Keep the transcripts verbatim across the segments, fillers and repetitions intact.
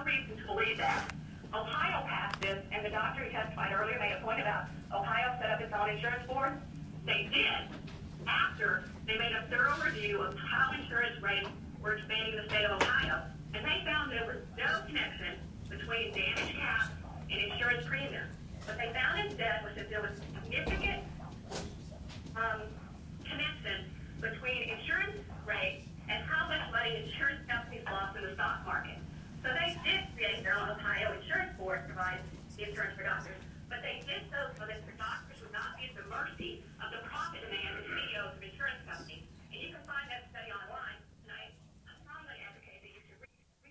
reason to believe that. Ohio passed this, and the doctor who testified earlier made a point about Ohio set up its own insurance board. They did after they made a thorough review of how insurance rates were expanding in the state of Ohio, and they found there was no connection between damage caps and insurance premiums. What they found instead was that there was significant um, connection between insurance rates and how much money insurance companies lost in the stock market. So they did create their own Ohio insurance board to provide the insurance for doctors, but they did so so that the doctors would not be at the mercy of the profit demand of C E Os of insurance companies. And you can find that study online, and I strongly advocate that you should read it.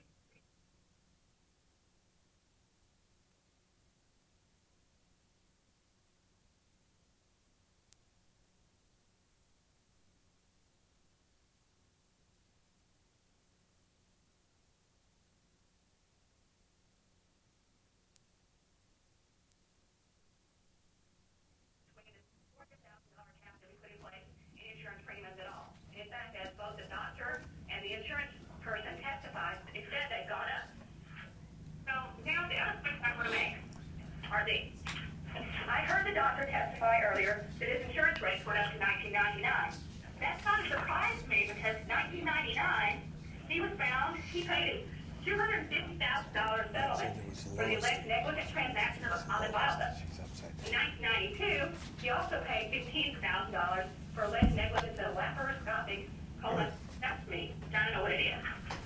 I heard the doctor testify earlier that his insurance rates went up to nineteen ninety-nine. That's not a surprise to me because nineteen ninety-nine, he was found, he paid a two hundred fifty thousand dollars settlement for the alleged negligent transaction of a common violence. In nineteen ninety-two, he also paid fifteen thousand dollars for alleged negligence of laparoscopic colonoscopy. I don't know what it is.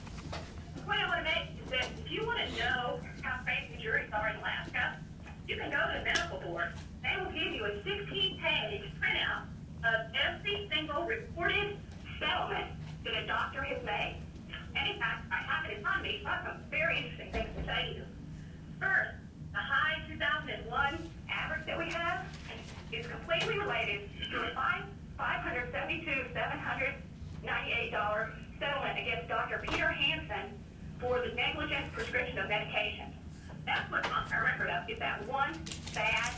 The point I want to make is that if you want to know how fake the juries are in Alaska, you can go to the medical board. They will give you a sixteen-page printout of every single reported settlement that a doctor has made. And in fact, I have it in front of me. I've got some very interesting things to say to you. First, the high two thousand one average that we have is completely related to a five hundred seventy-two thousand seven hundred ninety-eight dollars settlement against Doctor Peter Hansen for the negligent prescription of medication. That's what's on our record of, is that one bad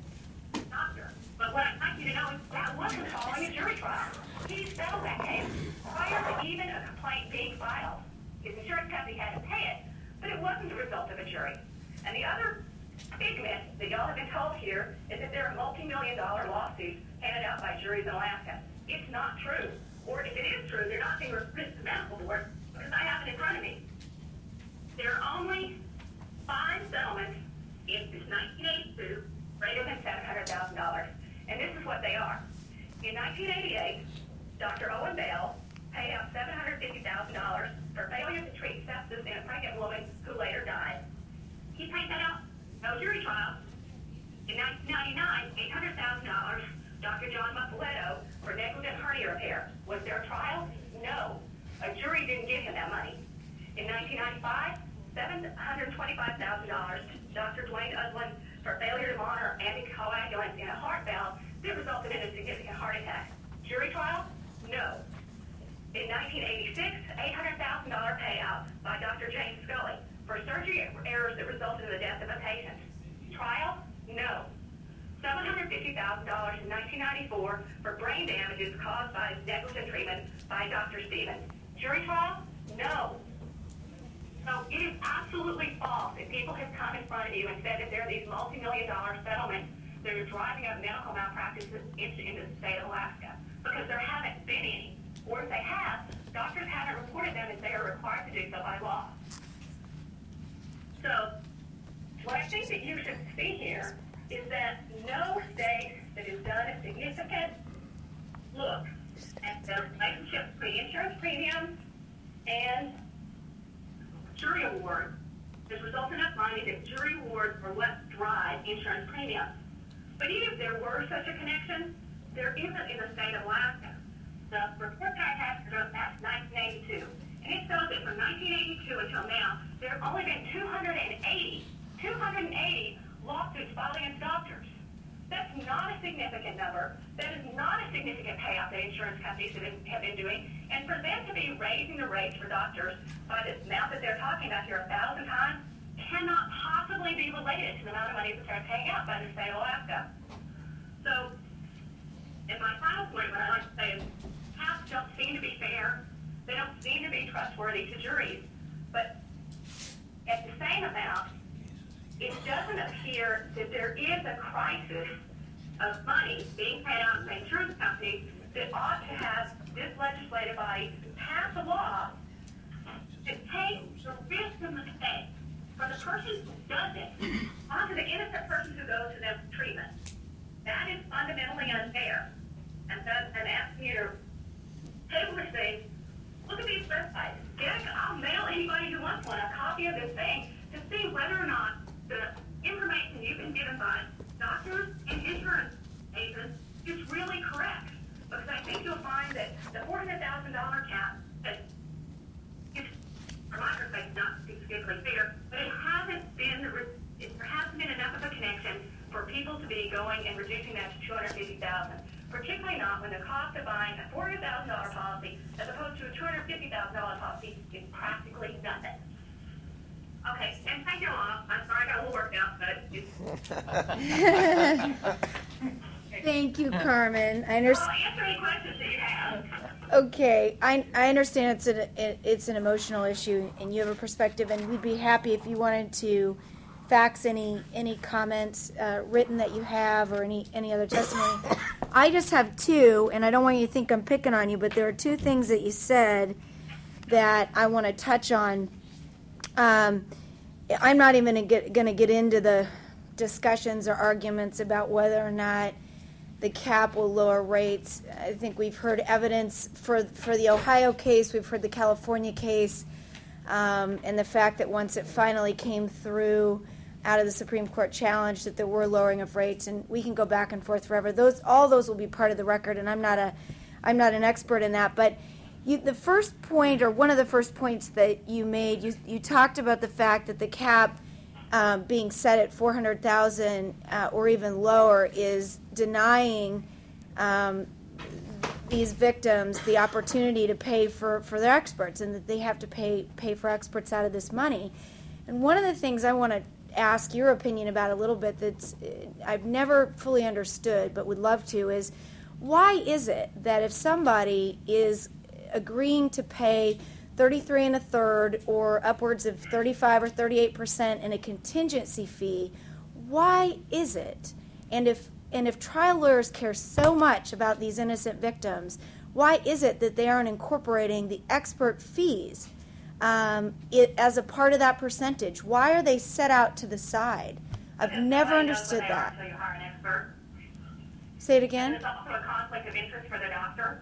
doctor. But what I'd like you to know is that wasn't following a jury trial. He settled that case prior to even a complaint being filed. His insurance company had to pay it, but it wasn't the result of a jury. And the other big myth that y'all have been told here is that there are multi-million dollar lawsuits handed out by juries in Alaska. It's not true. Or if it is true, they're not being reported to the medical board because I have it in front of me. There are only five settlements in nineteen eighty-two greater than seven hundred thousand dollars. And this is what they are. In nineteen eighty-eight, Doctor Owen Bell paid out seven hundred fifty thousand dollars for failure to treat sepsis in a pregnant woman who later died. He paid that out, no jury trial. In nineteen ninety-nine, eight hundred thousand dollars, Doctor John Muffaletto for negligent hernia repair. Was there a trial? No. A jury didn't give him that money. In nineteen ninety-five, seven hundred twenty-five thousand dollars, Doctor Dwayne Udland for failure to monitor anticoagulants in a heart valve that resulted in a significant heart attack. Jury trial? No. In nineteen eighty-six, eight hundred thousand dollars payout by Doctor James Scully for surgery errors that resulted in the death of a patient. Trial? No. seven hundred fifty thousand dollars in nineteen ninety-four for brain damages caused by negligent treatment by Doctor Stevens. Jury trial? No. So it is absolutely false that people have come in front of you and said that there are these multi-million dollar settlements that are driving up medical malpractice into, into the state of Alaska, because there haven't been any. Or if they have, doctors haven't reported them as they are required to do so by law. So what I think that you should see here is that no state that has done a significant look at the relationship between insurance premiums and jury awards has resulted in finding that jury awards are what drive insurance premiums. But even if there were such a connection, there isn't in the state of Alaska. The report that I have goes back to nineteen eighty-two, and it shows that from nineteen eighty-two until now, there have only been two hundred eighty lawsuits filed against doctors. That's not a significant number. That is not a significant payout that insurance companies have been, have been doing. And for them to be raising the rates for doctors by the amount that they're talking about here a thousand times cannot possibly be related to the amount of money that they're paying out by the state of Alaska. So, and my final point, what I like to say is, caps don't seem to be fair. They don't seem to be trustworthy to juries. But at the same lying about, it doesn't appear that there is a crisis of money being paid out to insurance companies that ought to have this legislative body pass a law to take the risk of mistake from the person who does it onto the innocent person who goes to them for treatment. That is fundamentally unfair. And so I'm asking you to table this thing, look at these websites, get a, I'll mail anybody who wants one a copy of this thing to see whether or not the information you've been given by doctors and insurance agents is really correct. Because I think you'll find that the four hundred thousand dollars cap that is, from my perspective, not particularly fair, but it hasn't been, it, there hasn't been enough of a connection for people to be going and reducing that to two hundred fifty thousand dollars. Particularly not when the cost of buying a four hundred thousand dollars policy as opposed to a two hundred fifty thousand dollars policy is practically nothing. Okay, and thank you all. I'm sorry I got a little worked out, but it's... Thank you, Carmen. I understand. I'll answer any questions that you have. Okay, I I understand it's an it's an emotional issue, and you have a perspective, and we'd be happy if you wanted to fax any any comments uh, written that you have or any any other testimony. I just have two, and I don't want you to think I'm picking on you, but there are two things that you said that I want to touch on. Um, I'm not even going to get into the discussions or arguments about whether or not the cap will lower rates. I think we've heard evidence for for the Ohio case, we've heard the California case, um, and the fact that once it finally came through out of the Supreme Court challenge that there were lowering of rates, and we can go back and forth forever. Those all those will be part of the record, and I'm not a I'm not an expert in that. But you, the first point, or one of the first points that you made, you you talked about the fact that the cap um, being set at four hundred thousand uh, or even lower is denying um, these victims the opportunity to pay for, for their experts, and that they have to pay pay for experts out of this money. And one of the things I want to ask your opinion about a little bit that's I've never fully understood but would love to is, why is it that if somebody is agreeing to pay thirty-three and a third or upwards of thirty-five or thirty-eight percent in a contingency fee, why is it? And if and if trial lawyers care so much about these innocent victims, why is it that they aren't incorporating the expert fees Um, it, as a part of that percentage? Why are they set out to the side? I've Because never nobody understood knows what they are that. until you hire an expert. Say it And again. there's also a conflict of interest for the doctor.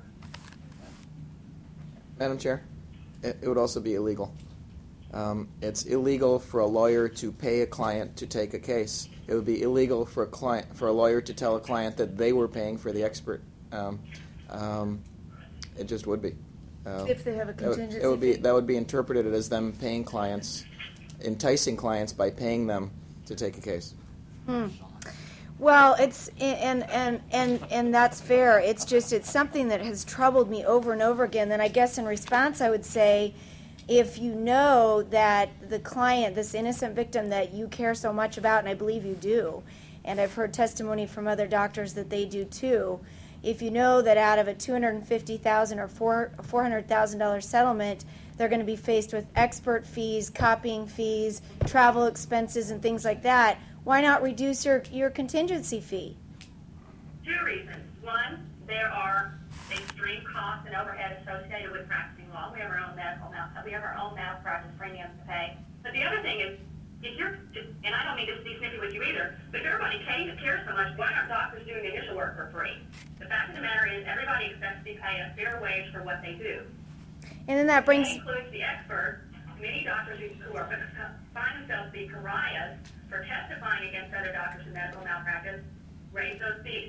Madam Chair, it, it would also be illegal. Um, it's illegal for a lawyer to pay a client to take a case. It would be illegal for a client, for a lawyer to tell a client that they were paying for the expert. Um, um, it just would be. Uh, If they have a it would- contingency it would be fee. that would be interpreted as them paying clients, enticing clients by paying them to take a case. Hmm. Well, it's and and and and that's fair. It's just it's something that has troubled me over and over again. Then I guess in response, I would say, if you know that the client, this innocent victim that you care so much about, and I believe you do, and I've heard testimony from other doctors that they do too. If you know that out of a two hundred fifty thousand dollars or four hundred thousand dollars settlement, they're going to be faced with expert fees, copying fees, travel expenses, and things like that, why not reduce your, your contingency fee? Two reasons. One, there are extreme costs and overhead associated with practicing law. We have our own medical mal- we have our own malpractice premiums to pay. But the other thing is, if you're, and I don't mean to be snippy with you either, but if everybody cares so much, why aren't doctors doing the initial work for free? The fact of the matter is, everybody expects to be paid a fair wage for what they do. And then that brings... That includes the expert. Many doctors who, who are find themselves to be pariahs for testifying against other doctors in medical malpractice raise those fees.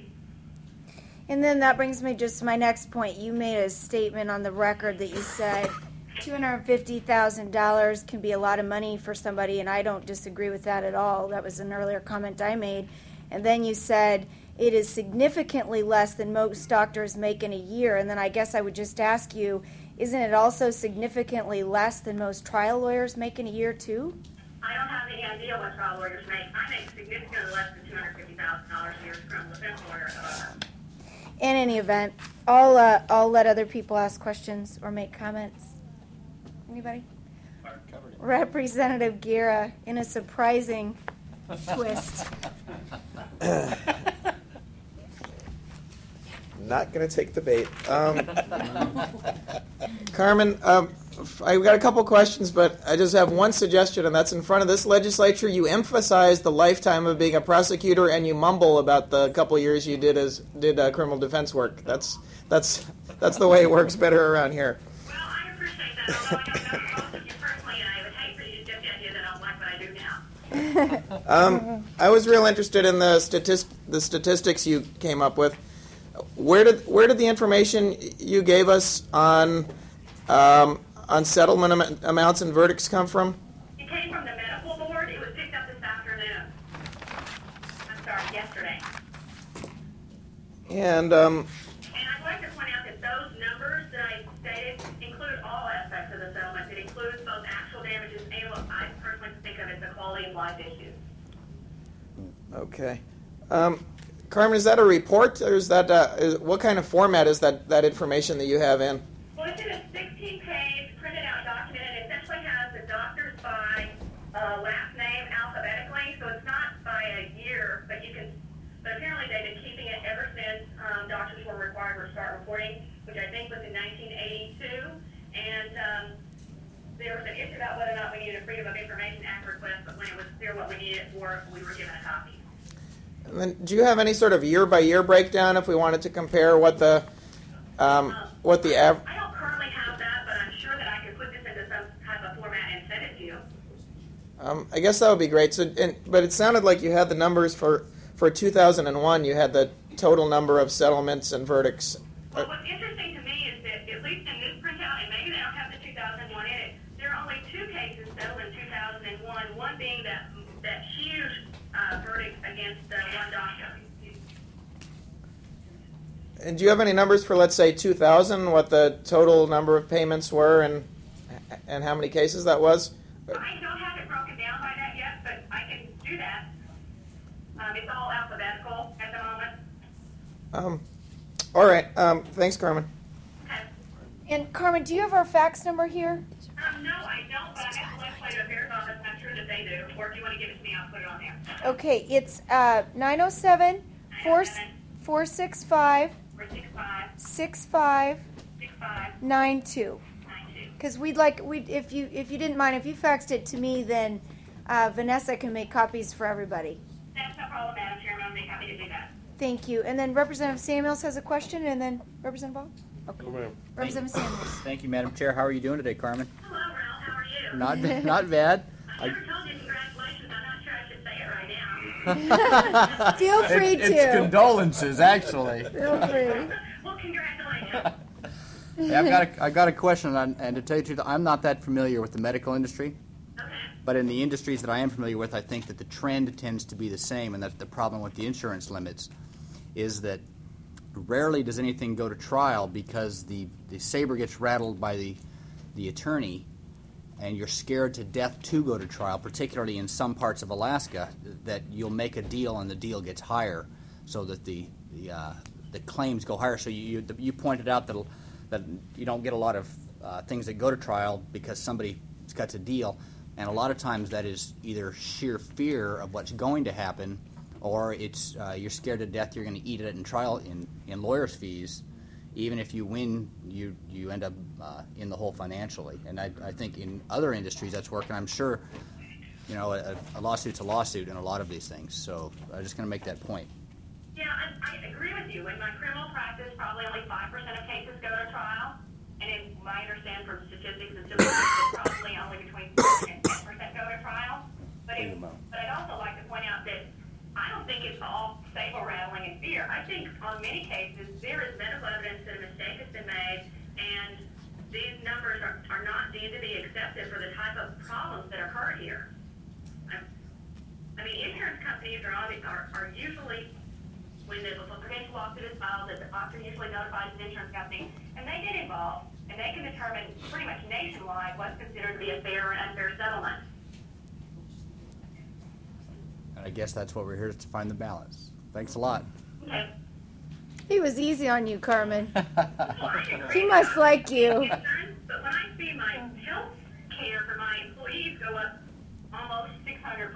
And then that brings me just to my next point. You made a statement on the record that you said two hundred fifty thousand dollars can be a lot of money for somebody, and I don't disagree with that at all. That was an earlier comment I made. And then you said it is significantly less than most doctors make in a year. And then I guess I would just ask you, isn't it also significantly less than most trial lawyers make in a year too? I don't have any idea what trial lawyers make. I make significantly less than two hundred fifty thousand dollars a year as a criminal defense lawyer, however. In any event, I'll, uh, I'll let other people ask questions or make comments. Anybody? Covered Representative Guerra in a surprising twist. Not going to take the bait. Um, Carmen, um, I've got a couple questions, but I just have one suggestion, and that's in front of this legislature. You emphasize the lifetime of being a prosecutor, and you mumble about the couple years you did as did uh, criminal defense work. That's that's that's the way it works better around here. Well, I appreciate that, although I don't know both of you personally, and I would hate for you to get the idea that I don't like what I do now. Um, I was real interested in the statist- the statistics you came up with. Where did where did the information you gave us on um, on settlement am- amounts and verdicts come from? It came from the medical board. It was picked up this afternoon. I'm sorry, yesterday. And um, And I'd like to point out that those numbers that I stated include all aspects of the settlement. It includes both actual damages and what I personally think of as the quality of life issues. okay, um, Carmen, is that a report, or is that uh, is, what kind of format is that that information that you have in? Well, it's in a sixteen-page printed out document. It essentially has the doctors by uh, last name alphabetically, so it's not by a year, but you can. But apparently they've been keeping it ever since um, doctors were required to start reporting, which I think was in nineteen eighty-two. And um, there was an issue about whether or not we needed a Freedom of Information Act request, but when it was clear what we needed it for, we were given a copy. And then, do you have any sort of year-by-year breakdown if we wanted to compare what the um, what the av- I don't currently have that, but I'm sure that I could put this into some type of format and send it to you. Um, I guess that would be great. So, and, but it sounded like you had the numbers for, for two thousand one. You had the total number of settlements and verdicts. Well, what's interesting to me is that, at least in this printout, and maybe they don't have the two thousand one in it, there are only two cases settled in two thousand one, one being that, that huge uh, verdict against uh, one doctor. And do you have any numbers for, let's say, two thousand? What the total number of payments were, and and how many cases that was? I don't have it broken down by that yet, but I can do that. Um, it's all alphabetical at the moment. Um, all right. Um, thanks, Carmen. Okay. And Carmen, do you have our fax number here? Um, no, I don't, but I have the legislative affairs office, and I'm sure that they do. Or if you want to give it to me, I'll put it on there. Okay, it's uh, nine oh seven, four six five, four six five, six five six five, nine two. nine two. Because we'd like, we if you if you didn't mind, if you faxed it to me, then uh, Vanessa can make copies for everybody. That's no problem, Madam Chairman. I'll be happy to do that. Thank you. And then Representative Samuels has a question, and then Representative Ball? Okay. No, ma'am. Representative Samuels. Thank you, Madam Chair. How are you doing today, Carmen? Hello, Ralph. How are you? Not ba- not bad. I never told you congratulations. I'm not sure I should say it right now. Feel free It's to. condolences, actually. Feel free. Well, congratulations. Hey, I've got a, I've got a question, on, and to tell you the truth, I'm not that familiar with the medical industry. Okay. But in the industries that I am familiar with, I think that the trend tends to be the same, and that's the problem with the insurance limits, is that rarely does anything go to trial because the, the saber gets rattled by the, the attorney, and you're scared to death to go to trial, particularly in some parts of Alaska, that you'll make a deal and the deal gets higher, so that the the, uh, the claims go higher. So you, you you pointed out that that you don't get a lot of uh, things that go to trial because somebody cuts a deal, and a lot of times that is either sheer fear of what's going to happen, or it's uh, you're scared to death you're going to eat it in trial in, in lawyers' fees. Even if you win, you you end up uh, in the hole financially. And I, I think in other industries that's working. I'm sure, you know, a, a lawsuit's a lawsuit in a lot of these things. So I'm just going to make that point. Yeah, I, I agree with you. In my criminal practice, probably only five percent of cases go to trial. And in my understand from statistics and statistics, probably only between five and ten percent go to trial. But, it, but I'd also like to point out that I don't think it's all saber rattling and fear. I think on many cases there is medical evidence that a mistake has been made, and these numbers are, are not deemed to be accepted for the type of problems that occurred here. I, I mean, insurance companies are, on, are, are usually, when the potential lawsuit is filed, the doctor usually notifies the insurance company, and they get involved, and they can determine pretty much nationwide what's considered to be a fair or unfair settlement. And I guess that's what we're here to find the balance. Thanks a lot. Okay. He was easy on you, Carmen. Well, I agree. He must like you. But when I see my health care for my employees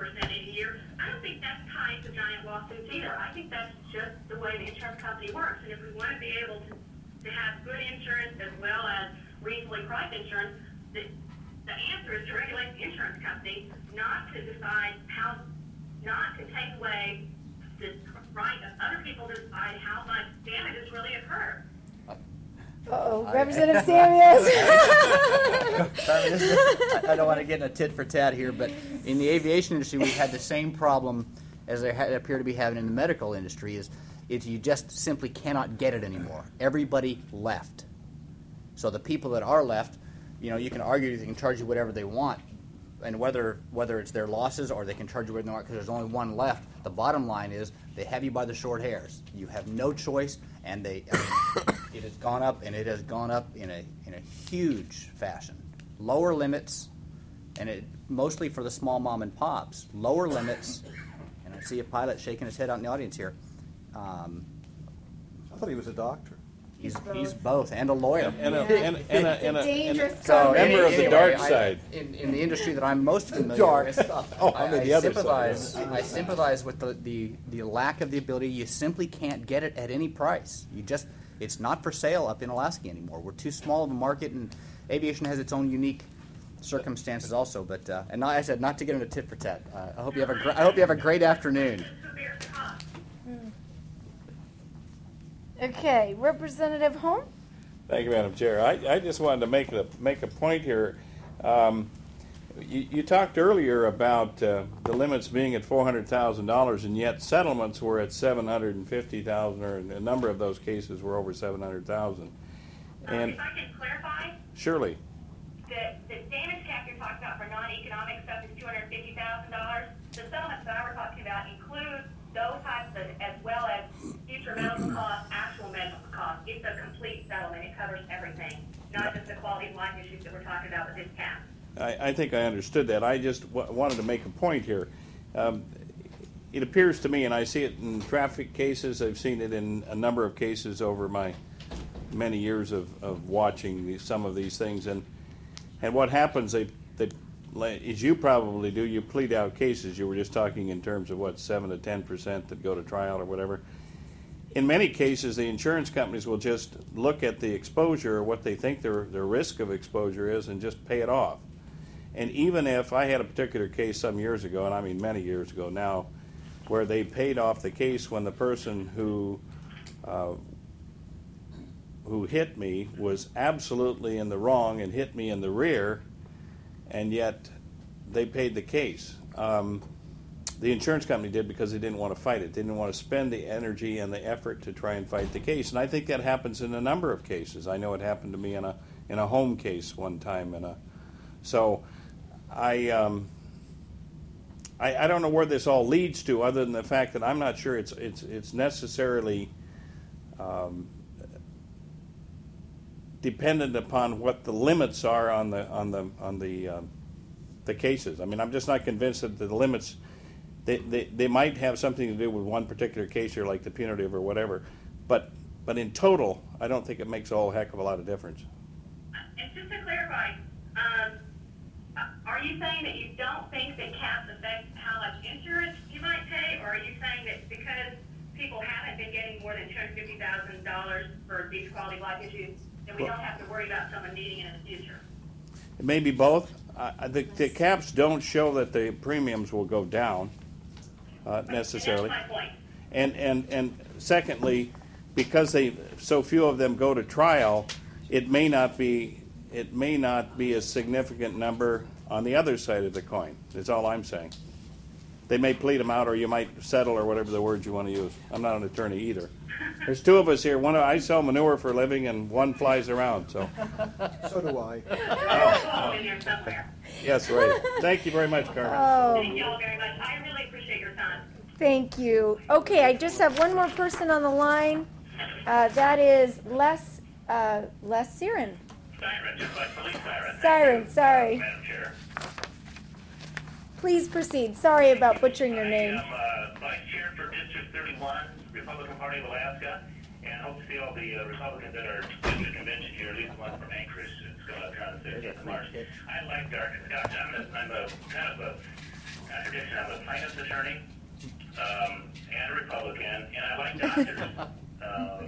percent a year. I don't think that's tied to giant lawsuits either. I think that's just the way the insurance company works. And if we want to be able to, to have good insurance as well as reasonably priced insurance, the, the answer is to regulate the insurance company, not to decide how, not to take away the right of other people to decide how much damage has really occurred. Uh-oh, Representative Samuels. Sorry, this is, I I don't want to get in a tit for tat here, but in the aviation industry, we've had the same problem as they ha- appear to be having in the medical industry. Is is you just simply cannot get it anymore. Everybody left. So the people that are left, you know, you can argue they can charge you whatever they want, and whether whether it's their losses or they can charge you whatever they want because there's only one left. The bottom line is they have you by the short hairs. You have no choice, and they. I mean, it has gone up, and it has gone up in a in a huge fashion. Lower limits, and it mostly for the small mom and pops. Lower limits, and I see a pilot shaking his head out in the audience here. Um, I thought he was a doctor. he's he's both and a lawyer. And a, Yeah. and, a- and a, It's a and a, and dangerous a, So member of the anyway, dark I- side. in, in the industry that I'm most familiar Dark with, stuff. Oh, I, I'm in I the other sympathize. side. I sympathize with the, the, the lack of the ability. You simply can't get it at any price. You just it's not for sale up in Alaska anymore. We're too small of a market, and aviation has its own unique circumstances also. But uh, and not, I said not to get into tit for tat. Uh, I hope you have a gr- I hope you have a great afternoon. Who bears the cost? Okay, Representative Holm? Thank you, Madam Chair. I, I just wanted to make a, make a point here. Um, you, you talked earlier about uh, the limits being at four hundred thousand dollars, and yet settlements were at seven hundred fifty thousand dollars, or a number of those cases were over seven hundred thousand dollars. Um, And if I can clarify, surely, the, the damage cap you're talking about for non-economic stuff is two hundred fifty thousand dollars. The settlements that I were talking about include those types of, as well as future medical costs, actual medical costs. It's a complete settlement. It covers everything, not just the quality of life issues that we're talking about with this cap. I, I think I understood that. I just w- wanted to make a point here. Um, it appears to me, and I see it in traffic cases, I've seen it in a number of cases over my many years of, of watching these, some of these things, and and what happens, they, they, as you probably do, you plead out cases. You were just talking in terms of what, seven to ten percent that go to trial or whatever. In many cases, the insurance companies will just look at the exposure or what they think their, their risk of exposure is and just pay it off. And even if I had a particular case some years ago, and I mean many years ago now, where they paid off the case when the person who uh, who hit me was absolutely in the wrong and hit me in the rear, and yet they paid the case. Um, the insurance company did because they didn't want to fight it. They didn't want to spend the energy and the effort to try and fight the case. And I think that happens in a number of cases. I know it happened to me in a in a home case one time. In a so I. Um, I, I don't know where this all leads to, other than the fact that I'm not sure it's it's it's necessarily um, dependent upon what the limits are on the on the on the um, the cases. I mean, I'm just not convinced that the limits they, they they might have something to do with one particular case here, like the punitive or whatever. But but in total, I don't think it makes a whole heck of a lot of difference. And just to clarify, um, are you saying that you don't think that caps affect how much insurance you might pay, or are you saying that because people haven't been getting more than two hundred fifty thousand dollars for these quality of life issues, that we Well- don't have to worry about someone needing it in the future? It may be both. Uh, the, the caps don't show that the premiums will go down uh, necessarily. And that's my point. And, and, and secondly, because they so few of them go to trial, it may not be it may not be a significant number on the other side of the coin. That's all I'm saying. They may plead them out, or you might settle, or whatever the words you want to use. I'm not an attorney either. There's two of us here. One I sell manure for a living, and one flies around. So So do I. Oh, in there somewhere. yes, right. Thank you very much, Carmen. Oh, Thank you all very much. I really appreciate your time. thank you. Okay, I just have one more person on the line. Uh, that is Les, uh, Les Siren. Siren, just like police siren. Siren, sorry. Madam Chair. Please proceed. Sorry about butchering your name. I am uh, Vice Chair for District thirty-one, Republican Party of Alaska, and hope to see all the uh, Republicans at our district convention here, at least one from Anchorage. It's going up here on the fifteenth of March. I like dark and Scotch. I'm a, I'm a kind of a, I contradiction. I'm a plaintiff's attorney um, and a Republican, and I like doctors. uh,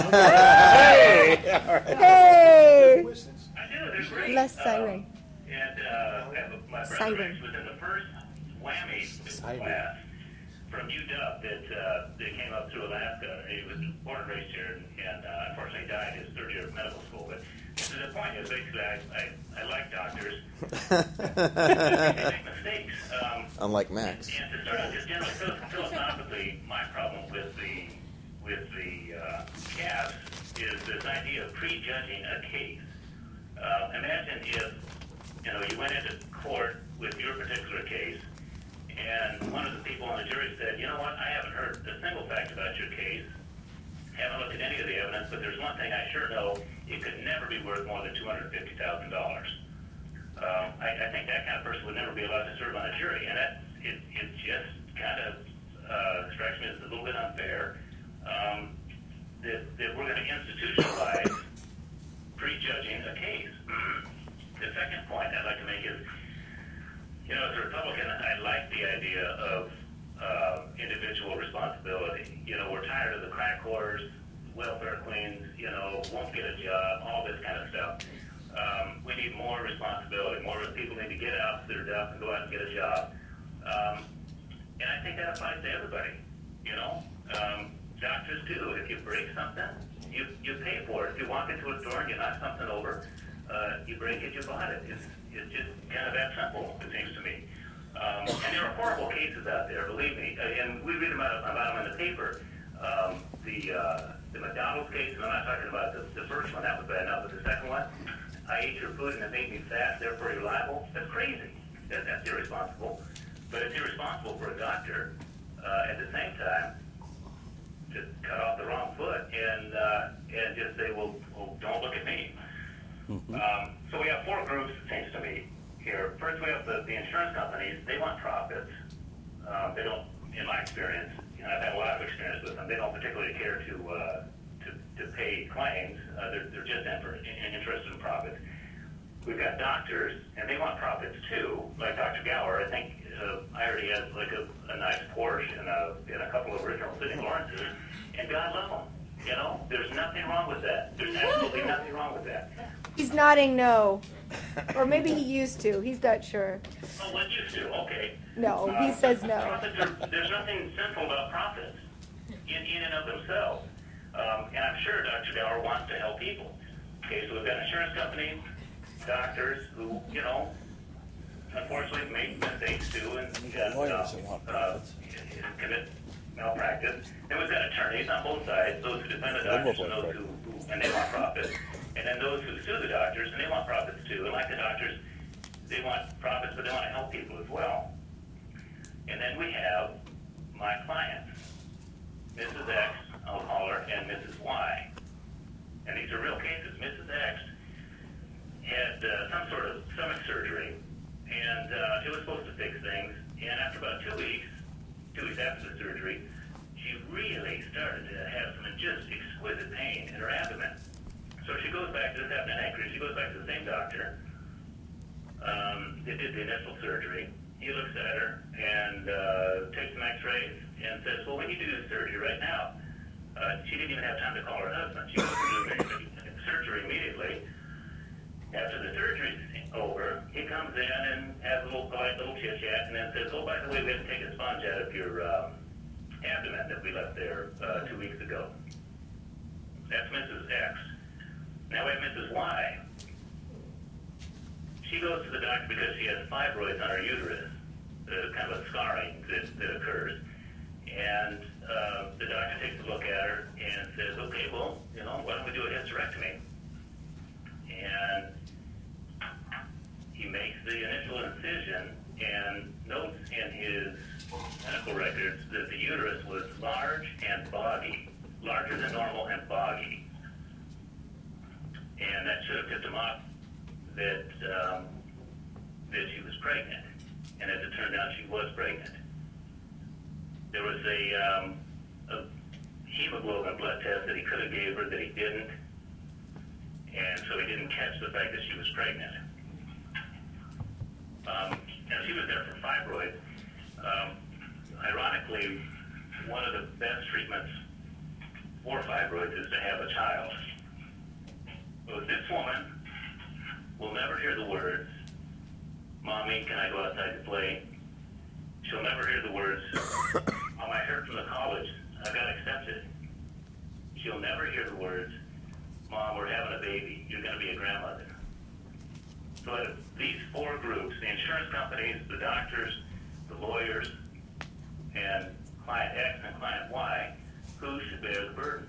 Hey! All right. Hey! Witness. I do. They're great. Less Um, siren. and uh, my brother Siren. Rich was in the first whammy class from U W that uh, that came up through Alaska. He was born and raised here, and, and uh, unfortunately died his third year of medical school. But the point is, basically, I, I, I like doctors. They make mistakes. Um, Unlike Max. and to start out, just generally philosophically, my problem with the with the uh, C A S is this idea of prejudging a case. Uh, imagine if you know you went into court with your particular case, and one of the people on the jury said, "You know what? I haven't heard a single fact about your case. Haven't looked at any of the evidence, but there's one thing I sure know: it could never be worth more than two hundred fifty thousand dollars." Um, I, I think that kind of person would never be allowed to serve on a jury, and that it, it just kind of uh, strikes me as a little bit unfair um, that, that we're going to institutionalize prejudging a case. The second point I'd like to make is, you know, as a Republican, I like the idea of uh, individual responsibility. You know, we're tired of the crack whores, welfare queens, you know, won't get a job, all this kind of stuff. Um, we need more responsibility. More people need to get out their duff and go out and get a job. Um, and I think that applies to everybody. You know, um, doctors too. If you break something, you you pay for it. If you walk into a store and you knock something over, uh, you break it, you bought it. It's it's just kind of that simple. It seems to me. Um, and there are horrible cases out there. Believe me. And we read about about them in the paper. Um, the uh, the McDonald's case, and I'm not talking about the, the first one. That was bad enough, but the second one. I ate your food and it made me fat, therefore you're liable. That's crazy. That, that's irresponsible. But it's irresponsible for a doctor uh, at the same time to cut off the wrong foot and uh, and just say, well, well, don't look at me. Mm-hmm. Um, so we have four groups, it seems to me, here. First, we have the, the insurance companies. They want profits. Um, they don't, in my experience, and I've had a lot of experience with them, they don't particularly care to uh, To, to pay claims. Uh, they're, they're just in, in, interested in profits. We've got doctors, and they want profits too. Like Doctor Gower, I think uh, I already has like a, a nice Porsche and a, and a couple of original Sydney Lawrences, and God love them. You know, there's nothing wrong with that. There's absolutely nothing wrong with that. He's nodding no. Or maybe he used to. He's not sure. Oh, what used to? Okay. No, he says no. Profits are, there's nothing sinful about profits in, in and of themselves. Um, and I'm sure Doctor Gower wants to help people. Okay, so we've got insurance companies, doctors who, you know, unfortunately make mistakes too and, and uh, uh, commit malpractice. Then we've got attorneys on both sides, those who defend the doctors and those who, who and they want profits. And then those who sue the doctors and they want profits too. And like the doctors, they want profits, but they want to help people as well. And then we have my clients, Missus X, I'll call her, and Missus Y. And these are real cases. Missus X had uh, some sort of stomach surgery, and uh, it was supposed to fix things. And after about two weeks, two weeks after the surgery, she really started to have some just exquisite pain in her abdomen. So she goes back to this happened in Anchorage. She goes back to the same doctor. Um, they did the initial surgery. He looks at her and uh, takes some X-rays and says, "Well, when you do this surgery right now," uh, she didn't even have time to call her husband. She goes to do surgery immediately. After the surgery's over, he comes in and has a little polite little chit chat, and then says, "Oh, by the way, we had to take a sponge out of your um, abdomen that we left there uh, two weeks ago." That's Missus X. Now we have Missus Y. She goes to the doctor because she has fibroids on her uterus, uh, kind of a scarring that, that occurs. And uh, the doctor takes a look at her and says, "Okay, well, you know, why don't we do a hysterectomy?" And he makes the initial incision and notes in his medical records that the uterus was large and boggy, larger than normal and boggy. And that should have tipped him off that um, that she was pregnant. And as it turned out, she was pregnant. There was a, um, a hemoglobin blood test that he could have gave her that he didn't. And so he didn't catch the fact that she was pregnant. Um, now, she was there for fibroids. typically one of the best treatments for fibroids is to have a child. But this woman will never hear the words, "Mommy, can I go outside to play?" She'll never hear the words, "Mom, I heard from the college, I got accepted." She'll never hear the words, "Mom, we're having a baby, you're going to be a grandmother." So out of these four groups, the insurance companies, the doctors, the lawyers, and client X and client Y, who should bear the burden?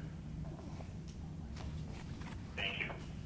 Thank you.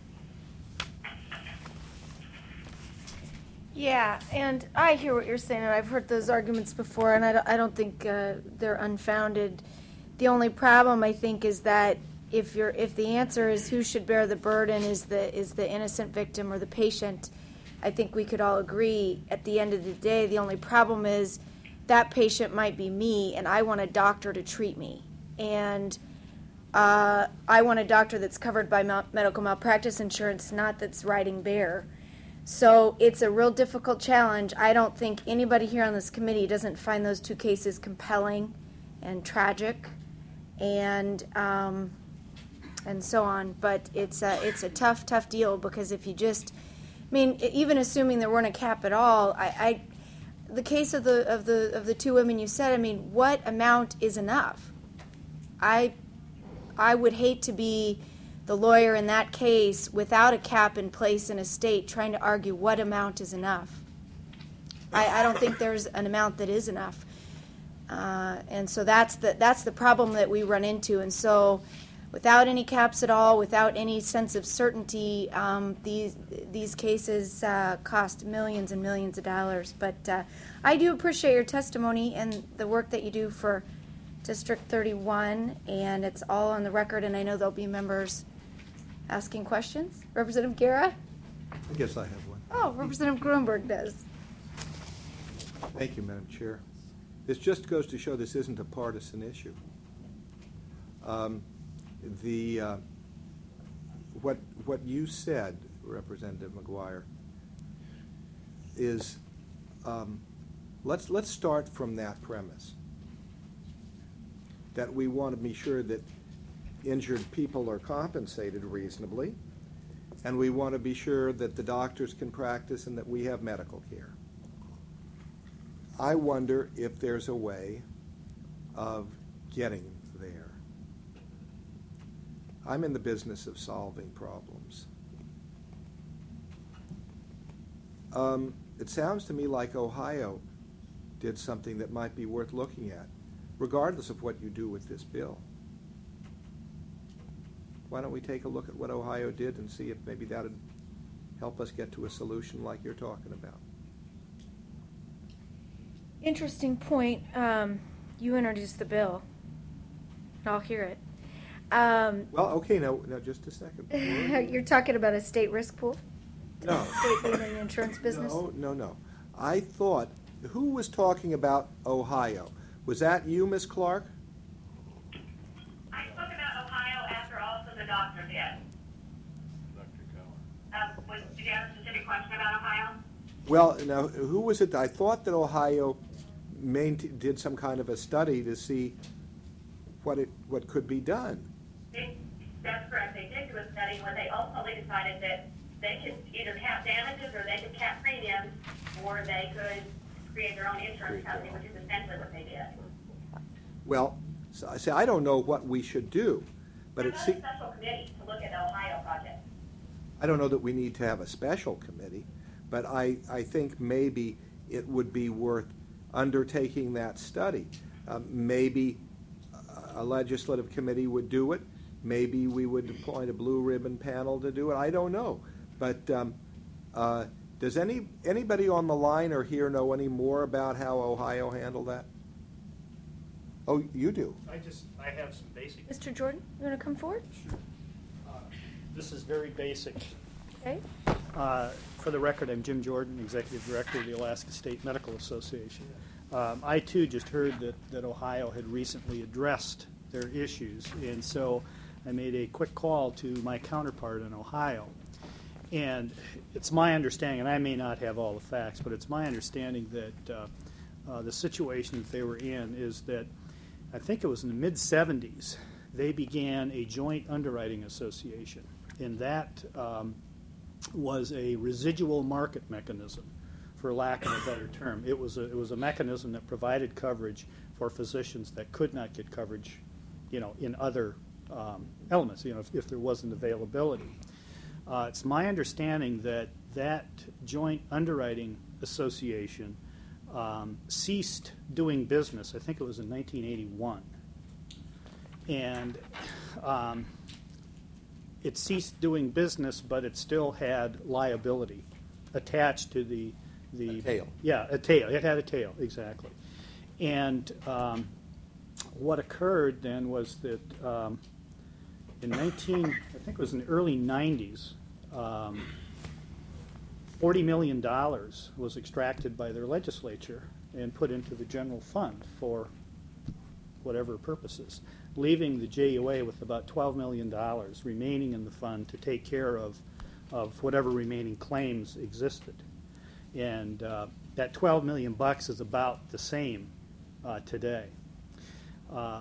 Yeah, and I hear what you're saying, and I've heard those arguments before, and I don't, I don't think uh, they're unfounded. The only problem, I think, is that if you're if the answer is who should bear the burden is the is the innocent victim or the patient, I think we could all agree at the end of the day, the only problem is that patient might be me, and I want a doctor to treat me. And uh, I want a doctor that's covered by mal- medical malpractice insurance, not that's riding bear. So it's a real difficult challenge. I don't think anybody here on this committee doesn't find those two cases compelling and tragic and um, and so on. But it's a, it's a tough, tough deal because if you just, I mean, even assuming there weren't a cap at all, I, I the case of the of the of the two women you said, I mean, what amount is enough? I I would hate to be the lawyer in that case without a cap in place in a state trying to argue what amount is enough. I, I don't think there's an amount that is enough. Uh, and so that's the that's the problem that we run into. And so without any caps at all, without any sense of certainty, um, these these cases uh, cost millions and millions of dollars. But uh, I do appreciate your testimony and the work that you do for District thirty-one, and it's all on the record, and I know there'll be members asking questions. Representative Guerra? I guess I have one. Oh, Representative Grunberg does. Thank you, Madam Chair. This just goes to show this isn't a partisan issue. Um, the uh, what what you said, Representative McGuire, is um, let's let's start from that premise that we want to be sure that injured people are compensated reasonably, and we want to be sure that the doctors can practice and that we have medical care. I wonder if there's a way of getting there. I'm in the business of solving problems. Um, it sounds to me like Ohio did something that might be worth looking at, regardless of what you do with this bill. Why don't we take a look at what Ohio did and see if maybe that would help us get to a solution like you're talking about? Interesting point. Um, you introduced the bill. I'll hear it. Um, Well, okay, now, now just a second. you're talking about a state risk pool? No. State being in the insurance business? No, no, no. I thought, who was talking about Ohio? Was that you, Miz Clark? I spoke about Ohio after also the doctor did. Doctor Keller. Um, was, did you have a specific question about Ohio? Well, now, who was it? I thought that Ohio main- did some kind of a study to see what it what could be done. They, that's correct. They did do a study when they ultimately decided that they could either cap damages or they could cap premiums, or they could create their own insurance company, which is essentially what they did. Well, so I say I don't know what we should do, but it There's seems a special committee to look at the Ohio project. I don't know that we need to have a special committee, but I, I think maybe it would be worth undertaking that study. Um, maybe a legislative committee would do it. Maybe we would appoint a blue ribbon panel to do it. I don't know. But um, uh, does any anybody on the line or here know any more about how Ohio handled that? Oh, you do? I just, I have some basic. Mister Jordan, you want to come forward? Uh, This is very basic. Okay. Uh, For the record, I'm Jim Jordan, Executive Director of the Alaska State Medical Association. Um, I too just heard that, that Ohio had recently addressed their issues, and so I made a quick call to my counterpart in Ohio. And it's my understanding, and I may not have all the facts, but it's my understanding that uh, uh, the situation that they were in is that I think it was in the mid seventies, they began a joint underwriting association, and that um, was a residual market mechanism, for lack of a better term. It was a, it was a mechanism that provided coverage for physicians that could not get coverage, you know, in other um, elements, you know, if, if there wasn't availability. Uh, it's my understanding that that joint underwriting association um, ceased doing business. I think it was in nineteen eighty-one. And um, it ceased doing business, but it still had liability attached to the the A tail. Yeah, a tail. It had a tail, exactly. And um, what occurred then was that um, in nineteen, I think it was in the early nineties, um, forty million dollars was extracted by their legislature and put into the general fund for whatever purposes, leaving the J U A with about twelve million dollars remaining in the fund to take care of, of whatever remaining claims existed. And uh, that twelve million bucks is about the same uh, today. Uh,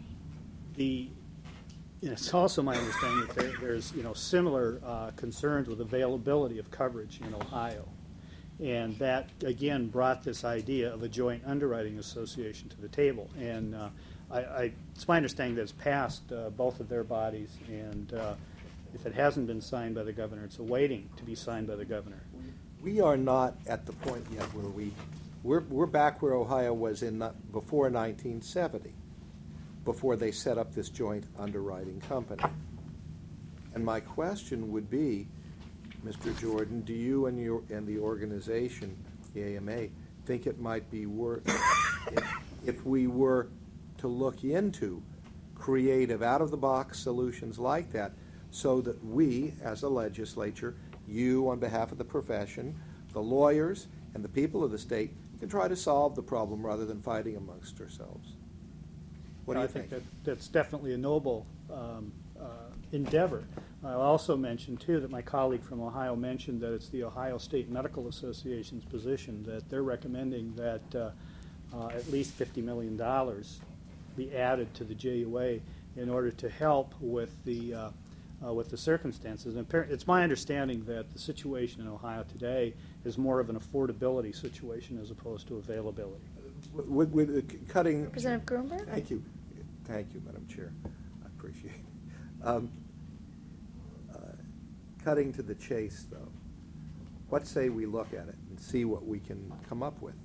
the and it's also my understanding that there, there's you know similar uh, concerns with availability of coverage in Ohio, and that again brought this idea of a joint underwriting association to the table. And uh, I, I, it's my understanding that it's passed uh, both of their bodies, and uh, if it hasn't been signed by the governor, it's awaiting to be signed by the governor. We are not at the point yet where we, we're, we're back where Ohio was in not, before nineteen seventy, before they set up this joint underwriting company. And my question would be, Mister Jordan, do you and your and the organization, the A M A, think it might be worth if, if we were to look into creative, out-of-the-box solutions like that, so that we, as a legislature, you on behalf of the profession, the lawyers, and the people of the state can try to solve the problem rather than fighting amongst ourselves? What do you I think? think that that's definitely a noble um, uh, endeavor. I'll also mention, too, that my colleague from Ohio mentioned that it's the Ohio State Medical Association's position that they're recommending that uh, uh, at least fifty million dollars be added to the J U A in order to help with the uh, uh, with the circumstances. And it's my understanding that the situation in Ohio today is more of an affordability situation as opposed to availability. With, with uh, cutting. Representative Gruenberg? Thank you. Thank you, Madam Chair. I appreciate it. Um, uh, cutting to the chase, though, what say we look at it and see what we can come up with?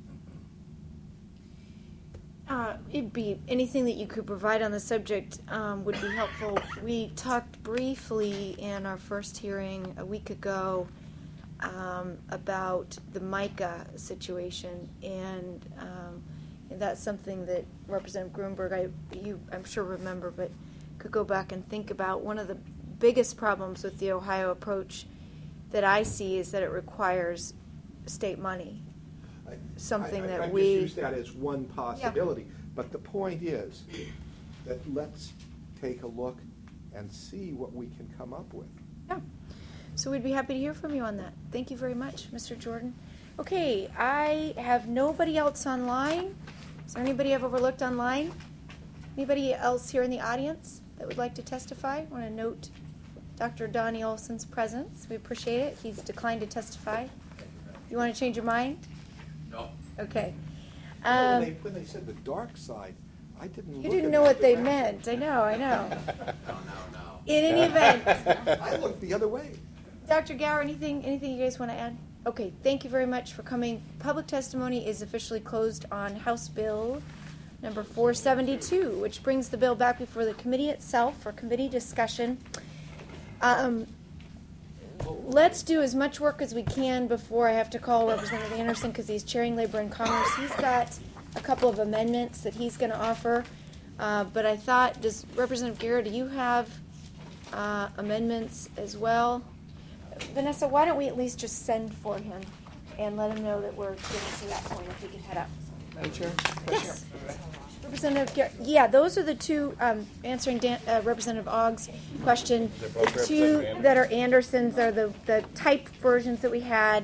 Uh, it'd be anything that you could provide on the subject um, would be helpful. We talked briefly in our first hearing a week ago um, about the MICA situation, and, um, and that's something that Representative Gruenberg, I, you, I'm sure remember, but could go back and think about. One of the biggest problems with the Ohio approach that I see is that it requires state money. Something I, I, that I we just use that as one possibility. Yeah. But the point is that let's take a look and see what we can come up with. Yeah. So we'd be happy to hear from you on that. Thank you very much, Mister Jordan. Okay, I have nobody else online. Is there anybody I've overlooked online? Anybody else here in the audience that would like to testify? I want to note Doctor Donnie Olson's presence. We appreciate it. He's declined to testify. You want to change your mind? No. Okay. Um, when, they, Um, when they said the dark side, I didn't you look didn't at know that what they direction. meant. I know, I know. No, no, no. In any event, I looked the other way. Doctor Gower, anything, anything you guys want to add? Okay, thank you very much for coming. Public testimony is officially closed on House Bill number four seventy-two, which brings the bill back before the committee itself for committee discussion. Um, let's do as much work as we can before I have to call Representative Anderson because he's chairing Labor and Commerce. He's got a couple of amendments that he's going to offer. Uh, but I thought, does Representative Guerra, do you have uh, amendments as well? Vanessa, why don't we at least just send for him and let him know that we're getting to that point if we can head up. Madam Chair? Yes. Representative Guerra, yeah, those are the two, um, answering Dan, uh, Representative Ogg's question. The two that are Andersons are the, the typed versions that we had.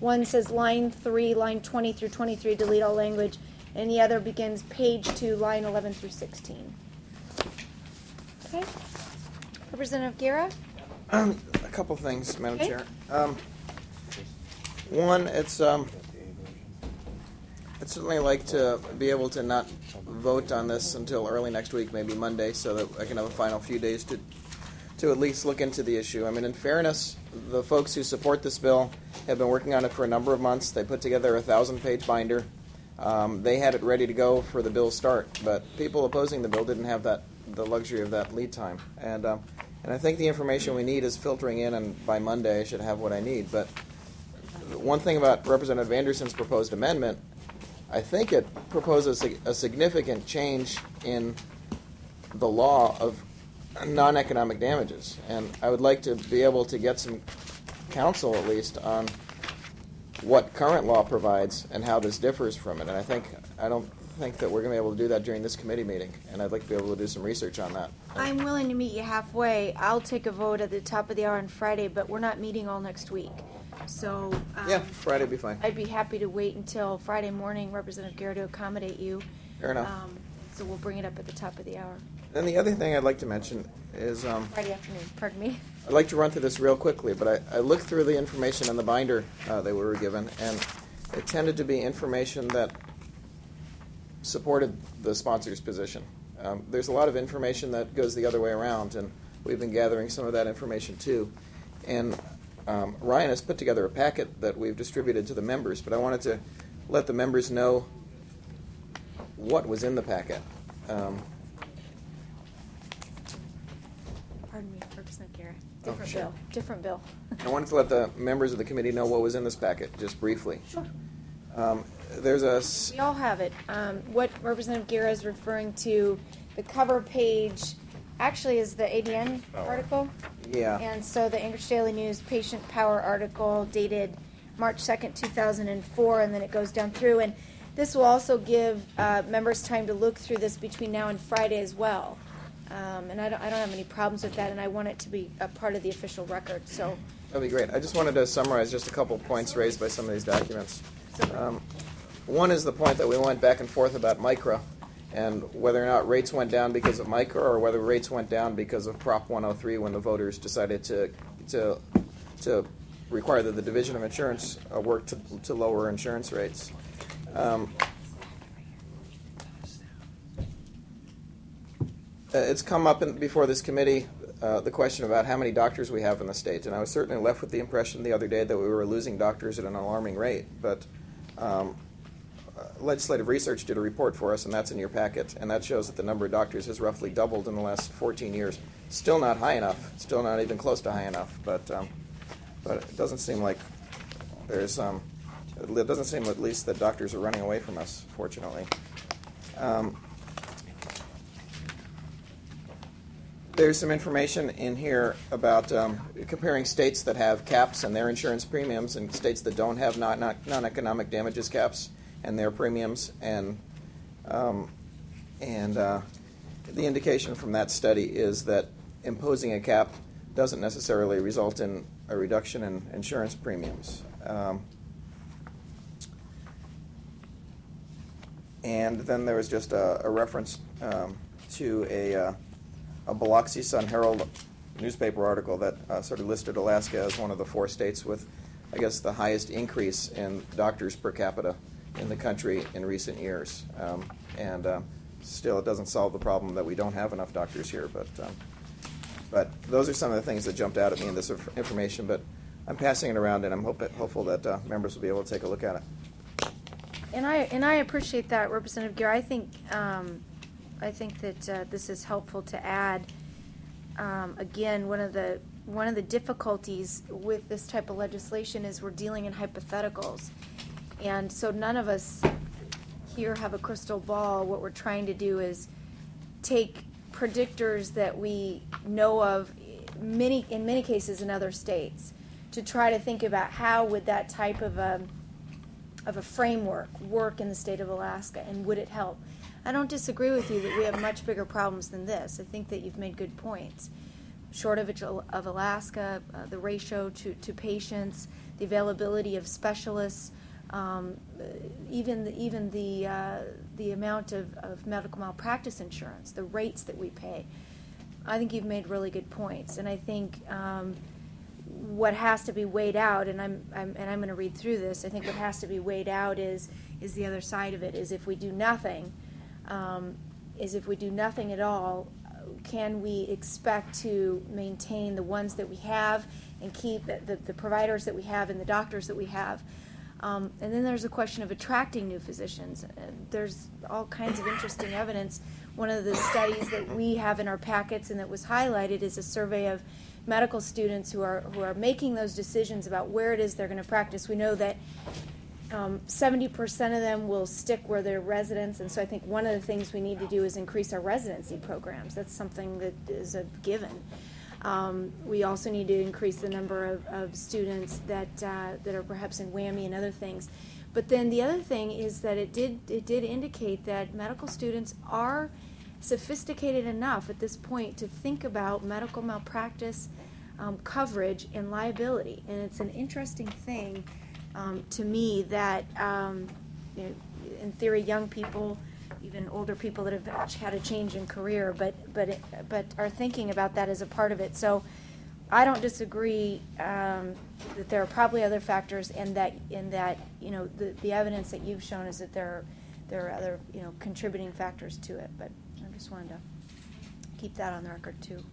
One says line three, line twenty through twenty-three, delete all language, and the other begins page two, line eleven through sixteen. Okay. Representative Guerra? Um, a couple things, Madam Okay. Chair. Um, one, it's um, I'd certainly like to be able to not vote on this until early next week, maybe Monday, so that I can have a final few days to to at least look into the issue. I mean, in fairness, the folks who support this bill have been working on it for a number of months. They put together a thousand-page binder. Um, they had it ready to go for the bill's start, but people opposing the bill didn't have that the luxury of that lead time. And um, and I think the information we need is filtering in, and by Monday I should have what I need. But one thing about Representative Anderson's proposed amendment, I think it proposes a, a significant change in the law of non-economic damages. And I would like to be able to get some counsel, at least, on what current law provides and how this differs from it. And I think I don't think that we're going to be able to do that during this committee meeting, and I'd like to be able to do some research on that. I'm willing to meet you halfway. I'll take a vote at the top of the hour on Friday, but we're not meeting all next week. So um, Yeah, Friday would be fine. I'd be happy to wait until Friday morning, Representative Guerra, to accommodate you. Fair enough. Um, so we'll bring it up at the top of the hour. Then the other thing I'd like to mention is um, Friday afternoon, pardon me. I'd like to run through this real quickly, but I, I looked through the information in the binder uh, that we were given, and it tended to be information that supported the sponsor's position. Um, there's a lot of information that goes the other way around, and we've been gathering some of that information too. And um, Ryan has put together a packet that we've distributed to the members, but I wanted to let the members know what was in the packet. Um, Pardon me, Representative Guerra. Oh, Different sure. bill. Different bill. I wanted to let the members of the committee know what was in this packet, just briefly. Sure. Um, there's a s- We all have it. Um, what Representative Guerra is referring to, the cover page, actually is the A D N article. yeah. And so the Anchorage Daily News Patient Power article dated March second, two thousand four, and then it goes down through. And this will also give uh, members time to look through this between now and Friday as well. Um, and I don't, I don't have any problems with that, and I want it to be a part of the official record. So That'd be great. I just wanted to summarize just a couple points raised by some of these documents. Um, one is the point that we went back and forth about MICRA and whether or not rates went down because of MICRA or whether rates went down because of Prop one oh three when the voters decided to to to require that the Division of Insurance uh, work to, to lower insurance rates. Um, uh, it's come up in, before this committee uh, the question about how many doctors we have in the state, and I was certainly left with the impression the other day that we were losing doctors at an alarming rate. But um, uh, legislative research did a report for us, and that's in your packet, and that shows that the number of doctors has roughly doubled in the last fourteen years. Still not high enough, still not even close to high enough, but um, but it doesn't seem like there's um, it doesn't seem at least that doctors are running away from us, fortunately. Um, There's some information in here about um, comparing states that have caps and their insurance premiums and states that don't have non- non- non-economic damages caps and their premiums. And um, and uh, the indication from that study is that imposing a cap doesn't necessarily result in a reduction in insurance premiums. Um, and then there was just a, a reference um, to a... Uh, a Biloxi Sun-Herald newspaper article that uh, sort of listed Alaska as one of the four states with, I guess, the highest increase in doctors per capita in the country in recent years. Um, and uh, still, it doesn't solve the problem that we don't have enough doctors here. But um, but those are some of the things that jumped out at me in this inf- information. But I'm passing it around, and I'm hope- hopeful that uh, members will be able to take a look at it. And I and I appreciate that, Representative Guerra. I think um, I think that uh, this is helpful to add. Um, again, one of the one of the difficulties with this type of legislation is we're dealing in hypotheticals, and so none of us here have a crystal ball. What we're trying to do is take predictors that we know of, many in many cases in other states, to try to think about how would that type of a of a framework work in the state of Alaska, and would it help? I don't disagree with you that we have much bigger problems than this. I think that you've made good points. Shortage of Alaska, uh, the ratio to, to patients, the availability of specialists, um, even the, even the uh, the amount of, of medical malpractice insurance, the rates that we pay. I think you've made really good points, and I think um, what has to be weighed out, and I'm, I'm and I'm going to read through this. I think what has to be weighed out is is the other side of it. Is if we do nothing, um, is if we do nothing at all, can we expect to maintain the ones that we have and keep the, the, the providers that we have and the doctors that we have? Um, and then there's a question of attracting new physicians. And there's all kinds of interesting evidence. One of the studies that we have in our packets and that was highlighted is a survey of medical students who are who are making those decisions about where it is they're going to practice. We know that um, seventy percent of them will stick where they're residents, and so I think one of the things we need to do is increase our residency programs. That's something that is a given. Um, we also need to increase the number of, of students that uh, that are perhaps in WWAMI and other things. But then the other thing is that it did it did indicate that medical students are sophisticated enough at this point to think about medical malpractice um, coverage and liability. And it's an interesting thing um, to me that um, you know, in theory young people, even older people that have had a change in career, but but it, but are thinking about that as a part of it. So I don't disagree um, that there are probably other factors, and that in that you know the, the evidence that you've shown is that there are, there are other you know contributing factors to it. But I just wanted to keep that on the record too.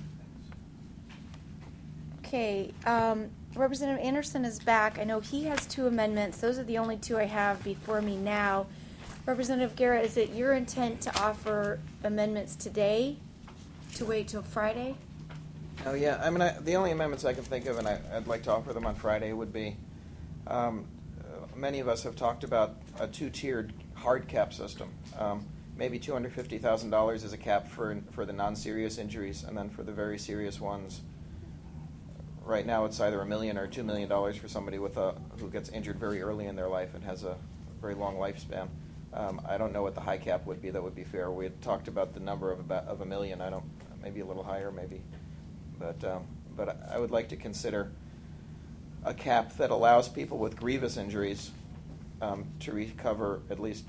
Okay, um, Representative Anderson is back. I know he has two amendments. Those are the only two I have before me now. Representative Guerra, is it your intent to offer amendments today, to wait till Friday? Oh, yeah. I mean, I, the only amendments I can think of, and I, I'd like to offer them on Friday, would be um, uh, many of us have talked about a two-tiered hard cap system. Um, maybe two hundred fifty thousand dollars is a cap for for the non-serious injuries, and then for the very serious ones, right now it's either a million or two million dollars for somebody with a who gets injured very early in their life and has a very long lifespan. Um, I don't know what the high cap would be that would be fair. We had talked about the number of about of a million. I don't, maybe a little higher, maybe, but um, but I would like to consider a cap that allows people with grievous injuries um, to recover at least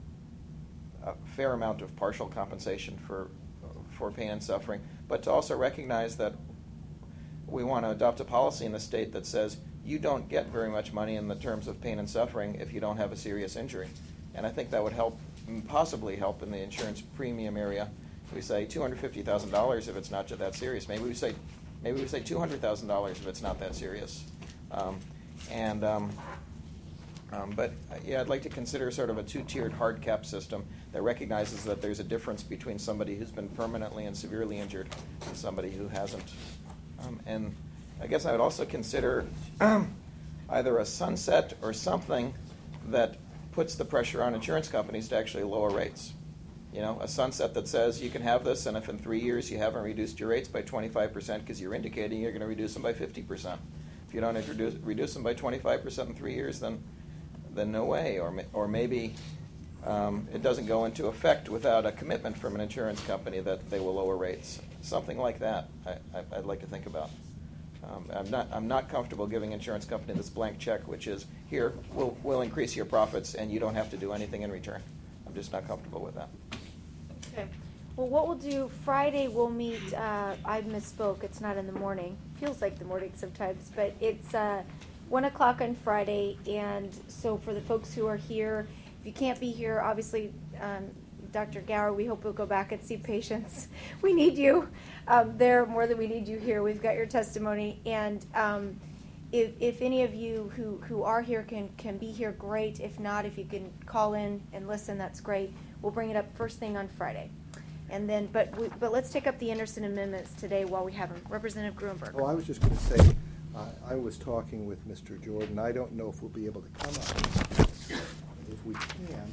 a fair amount of partial compensation for for pain and suffering, but to also recognize that we want to adopt a policy in the state that says you don't get very much money in the terms of pain and suffering if you don't have a serious injury. And I think that would help, possibly help in the insurance premium area. We say two hundred fifty thousand dollars if it's not that serious. Maybe we say, maybe we say two hundred thousand dollars if it's not that serious. Um, and um, um, but yeah, I'd like to consider sort of a two-tiered hard cap system that recognizes that there's a difference between somebody who's been permanently and severely injured and somebody who hasn't. Um, and I guess I would also consider um, either a sunset or something that puts the pressure on insurance companies to actually lower rates. You know, a sunset that says you can have this, and if in three years you haven't reduced your rates by twenty-five percent because you're indicating you're going to reduce them by fifty percent. If you don't introduce, reduce them by twenty-five percent in three years, then then no way. Or, or maybe um, it doesn't go into effect without a commitment from an insurance company that they will lower rates. Something like that I, I, I'd like to think about. Um, I'm not I'm not comfortable giving insurance company this blank check, which is, here, we'll, we'll increase your profits and you don't have to do anything in return. I'm just not comfortable with that. Okay. Well, what we'll do, Friday we'll meet, uh, I misspoke, it's not in the morning. Feels like the morning sometimes, but it's uh, one o'clock on Friday, and so for the folks who are here, if you can't be here, obviously, um, Doctor Gower, we hope you'll go back and see patients. We need you um, there more than we need you here. We've got your testimony, and um, if, if any of you who, who are here can, can be here, great. If not, if you can call in and listen, that's great. We'll bring it up first thing on Friday. And then, but we, but let's take up the Anderson amendments today while we have them. Representative Gruenberg. Well, I was just going to say, uh, I was talking with Mister Jordan. I don't know if we'll be able to come up. If we can,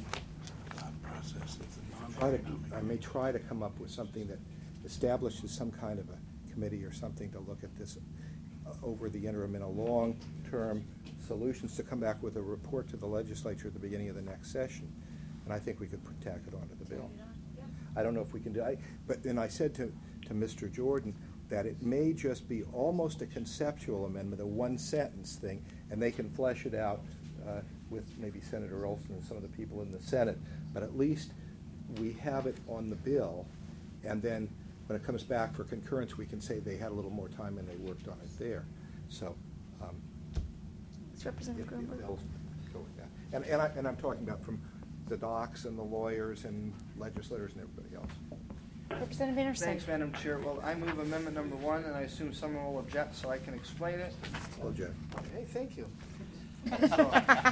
try to, I may try to come up with something that establishes some kind of a committee or something to look at this uh, over the interim in a long-term solutions, to come back with a report to the legislature at the beginning of the next session. And I think we could tack it onto the bill. I don't know if we can do it, but then I said to, to Mister Jordan that it may just be almost a conceptual amendment, a one-sentence thing, and they can flesh it out uh, with maybe Senator Olson and some of the people in the Senate. But at least we have it on the bill, and then when it comes back for concurrence, we can say they had a little more time and they worked on it there. So, um, It's Representative if- if Grunberg. they'll go with that. And, and, I, and I'm talking about from the docs and the lawyers and legislators and everybody else. Representative Anderson. Thanks, Madam Chair. Well, I move amendment number one, and I assume someone will object so I can explain it. Well, Jeff. Hey, thank you. So,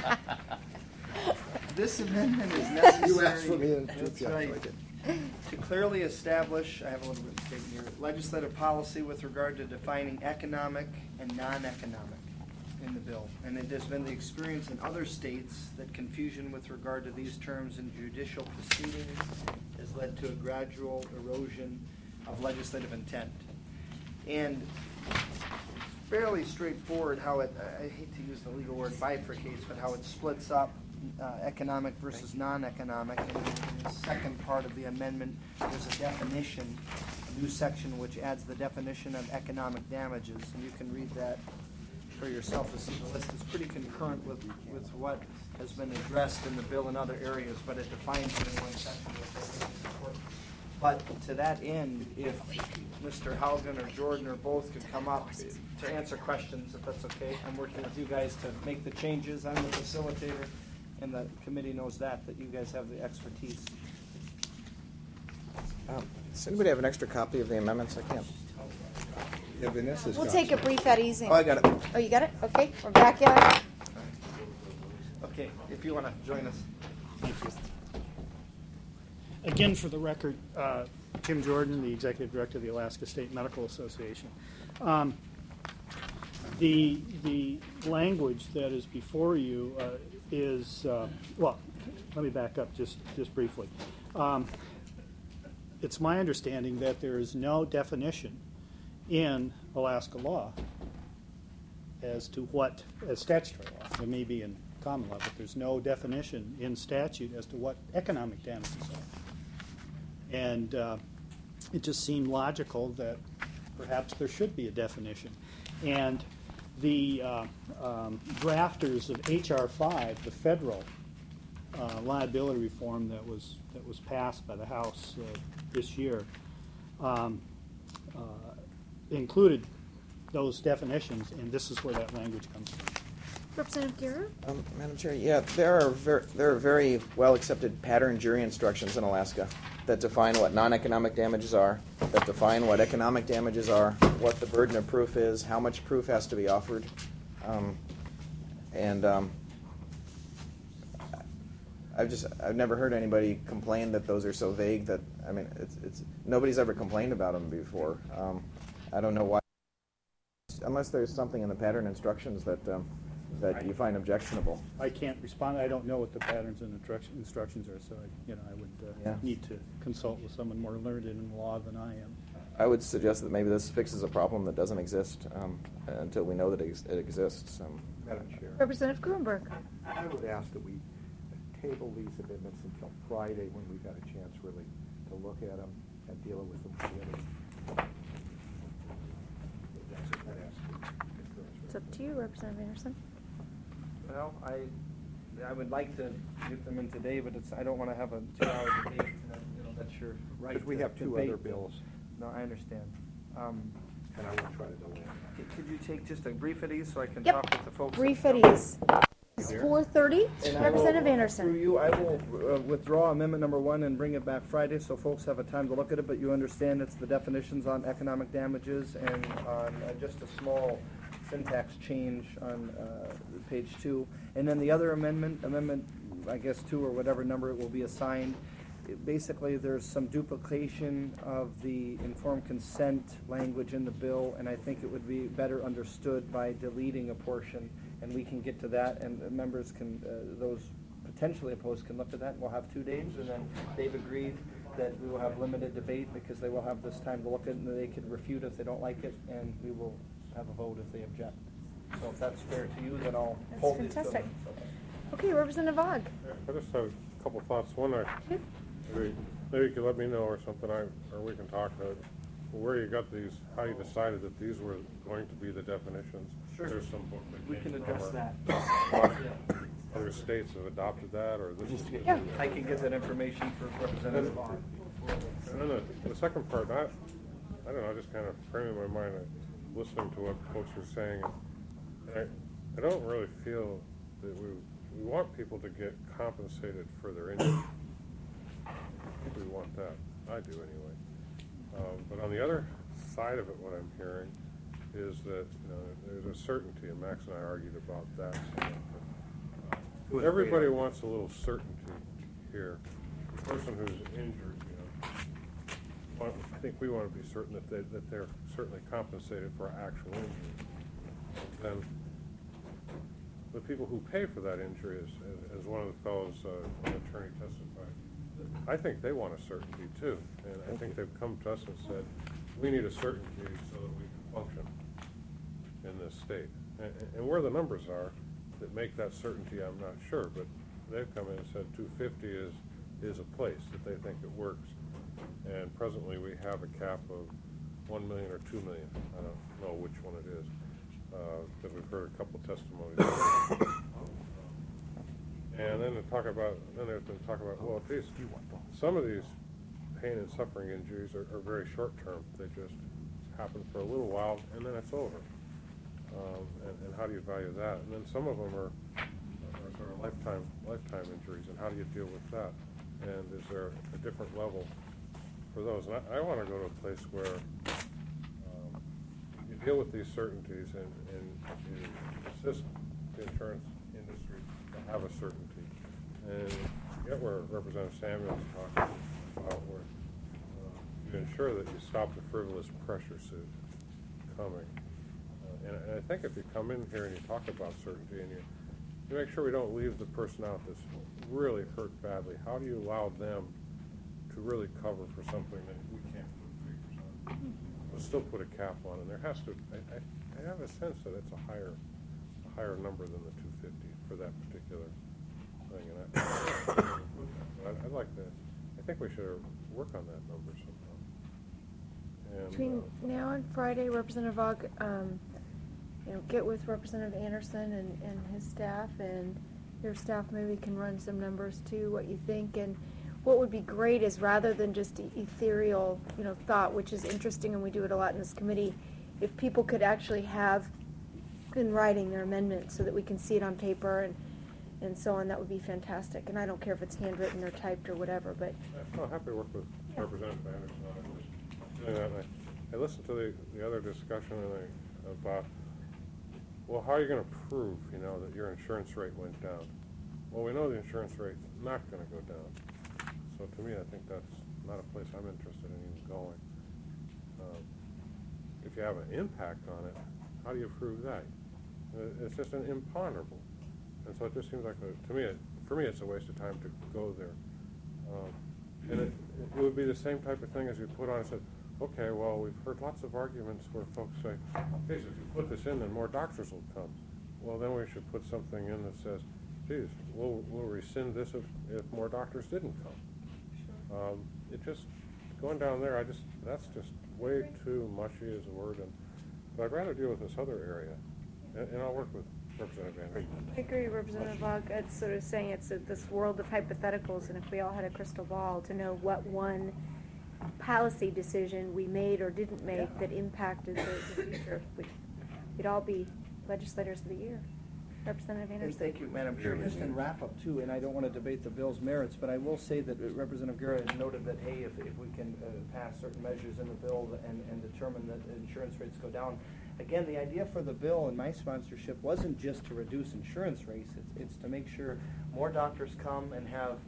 this amendment is necessary. You asked for me to- That's yeah, so I right. did. To clearly establish, I have a little written statement here, legislative policy with regard to defining economic and non-economic in the bill. And it has been the experience in other states that confusion with regard to these terms in judicial proceedings has led to a gradual erosion of legislative intent. And fairly straightforward how it, I hate to use the legal word bifurcates, but how it splits up uh, economic versus non-economic. And in the second part of the amendment, there's a definition, a new section which adds the definition of economic damages. And you can read that for yourself to see the list. It's pretty concurrent with, with what has been addressed in the bill in other areas, but it defines it in one section, which I think is important. But to that end, if Mister Haugen or Jordan or both could come up to answer questions, if that's okay. I'm working with you guys to make the changes. I'm the facilitator, and the committee knows that, that you guys have the expertise. Um, does anybody have an extra copy of the amendments? I can't. Yeah, Vanessa's We'll got take a some. brief at easing. Oh, I got it. Oh, you got it? Okay, we're back at it. Okay, if you want to join us. Again, for the record, uh, Jim Jordan, the Executive Director of the Alaska State Medical Association. Um, the, the language that is before you uh, is, uh, well, let me back up just, just briefly. Um, it's my understanding that there is no definition in Alaska law as to what, as statutory law, there may be in common law, but there's no definition in statute as to what economic damages are. And uh, it just seemed logical that perhaps there should be a definition. And the uh, um, drafters of H R five, the federal uh, liability reform that was that was passed by the House uh, this year, um, uh, included those definitions, and this is where that language comes from. Representative Guerrero? Um, Madam Chair, yeah, there are ver- there are very well accepted pattern jury instructions in Alaska that define what non-economic damages are, that define what economic damages are, what the burden of proof is, how much proof has to be offered, um, and um, I've just I've never heard anybody complain that those are so vague that I mean it's it's nobody's ever complained about them before. Um, I don't know why, unless there's something in the pattern instructions that. Um, that you find objectionable. I can't respond. I don't know what the patterns and instruction, instructions are, so I, you know, I would uh, Yeah. need to consult with someone more learned in law than I am. I would suggest that maybe this fixes a problem that doesn't exist um, until we know that it, ex- it exists. Um, Madam Chair, Representative Gruenberg? I would ask that we table these amendments until Friday when we've had a chance really to look at them and deal with them together. That's what I'd ask. It's up to you, Representative Anderson. Well, I, I would like to get them in today, but it's, I don't want to have a two-hour debate. uh, You know, that's your right. Because we to have two debate. other bills, No, I understand. Um, and I will try to delay them. c- Could you take just a brief at ease so I can Yep. talk with the folks? Brief at ease. It's four thirty. And I will- Representative Anderson. Through you, I will uh, withdraw amendment number one and bring it back Friday so folks have a time to look at it, but you understand it's the definitions on economic damages and on uh, just a small syntax change on uh, page two. And then the other amendment, amendment, I guess two or whatever number it will be assigned, it- basically there's some duplication of the informed consent language in the bill, and I think it would be better understood by deleting a portion, and we can get to that, and the members can, uh, those potentially opposed can look at that, and we'll have two days, and then they've agreed that we will have limited debate because they will have this time to look at it, and they can refute if they don't like it, and we will have a vote if they object. So if that's fair to you, then I'll That's hold these. fantastic. bills. Okay, Representative Ogg. I just have a couple thoughts. One, I, Okay. maybe, maybe you could let me know or something, I, or we can talk about where you got these, how you decided that these were going to be the definitions. Sure. There's some book that We came can from address our- that. Other states have adopted that, or this is. this Yeah. is- I can get that information for Representative Vaughn. And then the, the second part, I, I don't know, just kind of framing my mind, uh, listening to what folks are saying. And I, I don't really feel that we, we want people to get compensated for their injury. I think we want that. I do anyway. Um, but on the other side of it, what I'm hearing is that, you know, there's a certainty, and Max and I argued about that. somewhat, but, uh, Everybody wants a little certainty here. The person who's injured, you know, want- I think we want to be certain that they, that they're certainly compensated for actual injury. Then the people who pay for that injury, as, as, as one of the fellows, uh, an attorney testified, I think they want a certainty too. And I think they've come to us and said, we need a certainty so that we can function in this state. And, and where the numbers are that make that certainty, I'm not sure, but they've come in and said two fifty is, is a place that they think it works. And presently we have a cap of one million or two million. I don't know which one it is, because we've heard a couple testimonies. And then to talk about, then there's been talk about, well, geez, some of these pain and suffering injuries are, are very short term. They just happen for a little while and then it's over. Um, and, and how do you value that? And then some of them are, are sort of lifetime lifetime injuries, and how do you deal with that? And is there a different level for those? And I, I want to go to a place where um, you deal with these certainties and, and you assist the insurance industry to have a certainty. And you get where Representative Samuels talking about where uh, you ensure that you stop the frivolous pressure suit coming. Uh, and, and I think if you come in here and you talk about certainty and you, you make sure we don't leave the person out that's really hurt badly, how do you allow them to really cover for something that we can't put figures on? We'll still put a cap on, and there has to, I, I, I have a sense that it's a higher, a higher number than the two fifty for that particular thing. And I, I'd, I'd like to, I think we should work on that number somehow. And, Between uh, now and Friday, Representative Ogg, um, you know, get with Representative Anderson and, and his staff, and your staff maybe can run some numbers too, what you think. And what would be great is, rather than just e- ethereal, you know, thought, which is interesting, and we do it a lot in this committee, if people could actually have in writing their amendments so that we can see it on paper and, and so on, that would be fantastic. And I don't care if it's handwritten or typed or whatever, but I'm happy to work with Yeah. Representative Anderson on it. Just doing that, and I, I listened to the, the other discussion and I, about, well, how are you going to prove, you know, that your insurance rate went down? Well, we know the insurance rate's not going to go down. So to me, I think that's not a place I'm interested in even going. Um, if you have an impact on it, how do you prove that? Uh, It's just an imponderable. And so it just seems like, a, to me, it, for me, it's a waste of time to go there. Um, and it, it would be the same type of thing as you put on and said, okay, well, we've heard lots of arguments where folks say, geez, if you put this in, then more doctors will come. Well, then we should put something in that says, geez, we'll, we'll rescind this if, if more doctors didn't come. Um, it just, going down there, I just, that's just way too mushy as a word. And, but I'd rather deal with this other area. And, and I'll work with Representative Anderson. I agree, Representative Ogg. It's sort of saying it's a, this world of hypotheticals, and if we all had a crystal ball to know what one policy decision we made or didn't make Yeah. that impacted the, the future, we'd, we'd all be legislators of the year. Representative And Anderson. thank you, Madam Chair. Just in wrap up too, and I don't want to debate the bill's merits, but I will say that Representative Guerra has noted that, hey, if, if we can uh, pass certain measures in the bill and, and determine that insurance rates go down. Again, the idea for the bill and my sponsorship wasn't just to reduce insurance rates. It's, it's to make sure more doctors come and have,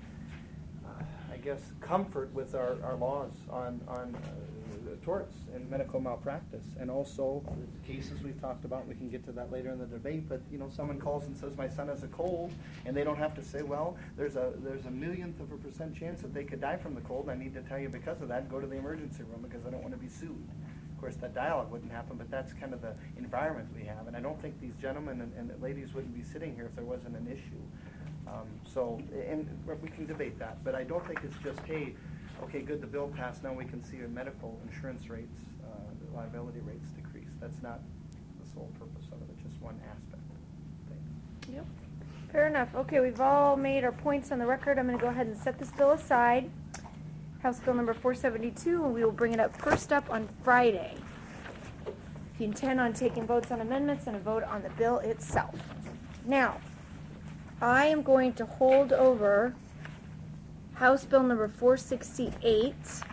uh, I guess, comfort with our, our laws on, on uh, torts and medical malpractice. And also the cases we've talked about, we can get to that later in the debate, but you know, someone calls and says my son has a cold, and they don't have to say, well, there's a there's a millionth of a percent chance that they could die from the cold. I need to tell you because of that, go to the emergency room because I don't want to be sued. Of course, that dialogue wouldn't happen, but that's kind of the environment we have. And I don't think these gentlemen and, and ladies wouldn't be sitting here if there wasn't an issue. Um, so, and we can debate that, but I don't think it's just, hey, okay, good, the bill passed, now we can see your medical insurance rates, uh, liability rates decrease. That's not the the sole purpose of it. It's just one aspect. Thanks. Yep. Fair enough. Okay, we've all made our points on the record. I'm going to go ahead and set this bill aside. House Bill number four seventy-two, and we will bring it up first up on Friday. If you intend on taking votes on amendments and a vote on the bill itself. Now, I am going to hold over House Bill number four sixty-eight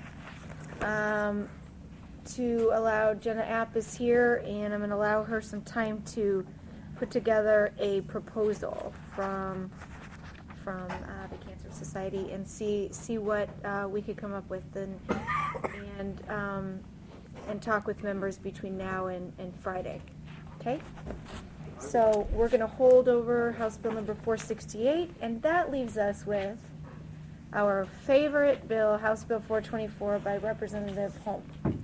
um, to allow Jenna Appis here, and I'm going to allow her some time to put together a proposal from from uh, the Cancer Society and see see what uh, we could come up with and and um, and talk with members between now and, and Friday. Okay? So we're going to hold over House Bill number four sixty-eight, and that leaves us with our favorite bill, House Bill four twenty-four by Representative Holm.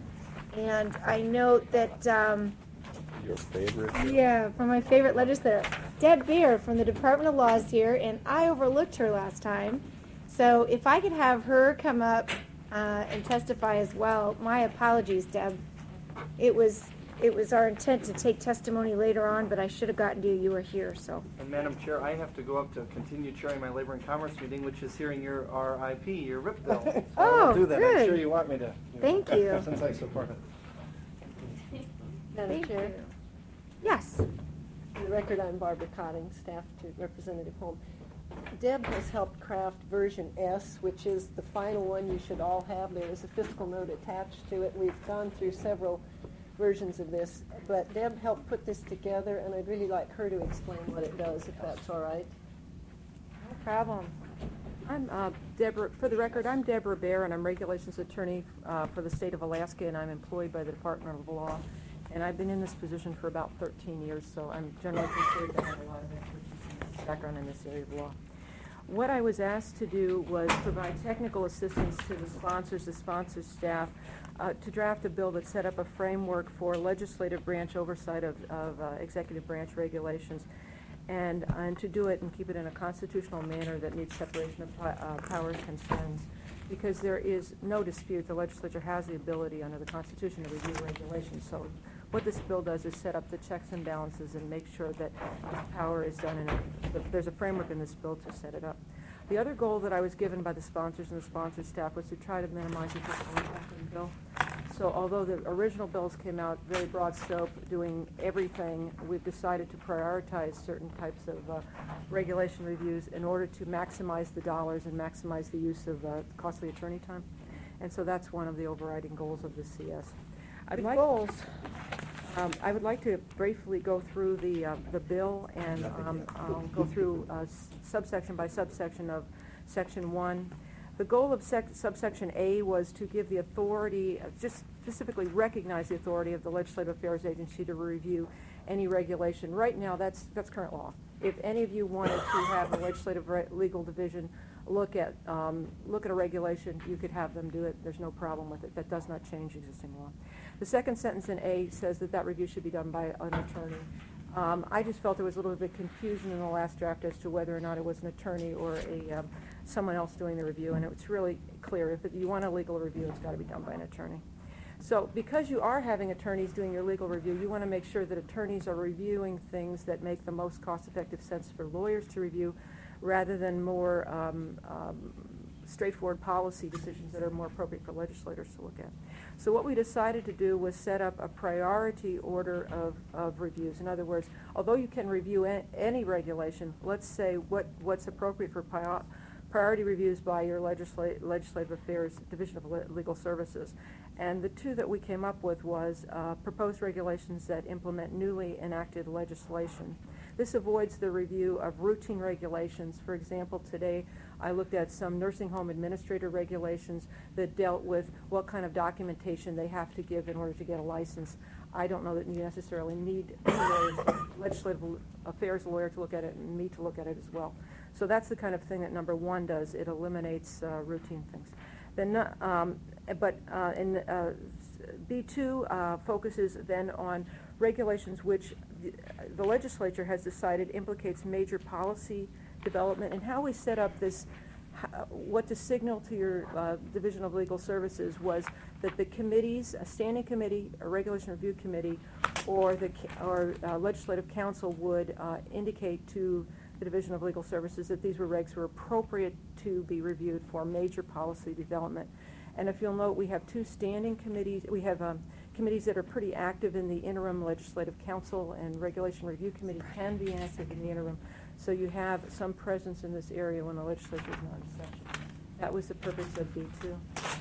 And I note that um, Your favorite? yeah, from my favorite legislator, Deb Beer from the Department of Law is here, and I overlooked her last time. So if I could have her come up uh, and testify as well, my apologies, Deb. It was it was our intent to take testimony later on, but I should have gotten to you. You were here, so. And Madam Chair, I have to go up to continue chairing my Labor and Commerce meeting, which is hearing your R I P, your R I P bill. So I Oh, will do that. good. I'm sure you want me to. You know, Thank you. Since I support it. Madam Thank Chair, you. Yes. for the record, I'm Barbara Cotting, staff to Representative Holm. Deb has helped craft version S, which is the final one you should all have. There is a fiscal note attached to it. We've gone through several versions of this, but Deb helped put this together, and I'd really like her to explain what it does, if that's all right. No problem. I'm uh, Deborah, for the record, I'm Deborah Bear, and I'm regulations attorney uh, for the state of Alaska, and I'm employed by the Department of Law. And I've been in this position for about thirteen years, so I'm generally considered to have a lot of expertise and background in this area of law. What I was asked to do was provide technical assistance to the sponsors, the sponsors staff, uh, to draft a bill that set up a framework for legislative branch oversight of, of uh, executive branch regulations, and, and to do it and keep it in a constitutional manner that meets separation of uh, powers concerns. Because there is no dispute the legislature has the ability under the Constitution to review regulations. So what this bill does is set up the checks and balances and make sure that this power is done in a, there's a framework in this bill to set it up. The other goal that I was given by the sponsors and the sponsor staff was to try to minimize the fiscal impact of the bill. So although the original bills came out very broad scope, doing everything, we've decided to prioritize certain types of uh, regulation reviews in order to maximize the dollars and maximize the use of uh, costly attorney time. And so that's one of the overriding goals of the C S. I'd Good like, goals. Um, I would like to briefly go through the uh, the bill and um, I'll go through uh, subsection by subsection of section one. The goal of sec subsection A was to give the authority, uh, just specifically recognize the authority of the Legislative Affairs Agency to review any regulation. Right now, that's that's current law. If any of you wanted to have the Legislative Re Legal Division look at um, look at a regulation, you could have them do it. There's no problem with it. That does not change existing law. The second sentence in A says that that review should be done by an attorney. Um, I just felt there was a little bit of confusion in the last draft as to whether or not it was an attorney or a um, someone else doing the review, and it's really clear. If it, you want a legal review, it's got to be done by an attorney. So because you are having attorneys doing your legal review, you want to make sure that attorneys are reviewing things that make the most cost-effective sense for lawyers to review rather than more um, um, straightforward policy decisions that are more appropriate for legislators to look at. So what we decided to do was set up a priority order of, of reviews. In other words, although you can review a, any regulation, let's say what, what's appropriate for prior, priority reviews by your legisla Legislative Affairs Division of Le Legal Services. And the two that we came up with was uh, proposed regulations that implement newly enacted legislation. This avoids the review of routine regulations. For example, today I looked at some nursing home administrator regulations that dealt with what kind of documentation they have to give in order to get a license. I don't know that you necessarily need a legislative affairs lawyer to look at it and me to look at it as well. So that's the kind of thing that number one does. It eliminates uh, routine things. Then, um, but uh, in uh, B two uh, focuses then on regulations which the, the legislature has decided implicates major policy development, and how we set up this, uh, what to signal to your uh, Division of Legal Services was that the committees, a standing committee, a regulation review committee, or the ca- or uh, legislative council would uh, indicate to the Division of Legal Services that these were regs were appropriate to be reviewed for major policy development. And if you'll note, we have two standing committees. We have um, committees that are pretty active in the interim. Legislative Council and Regulation Review Committee can be active in the interim. So you have some presence in this area when the legislature is not in session. That was the purpose of B two.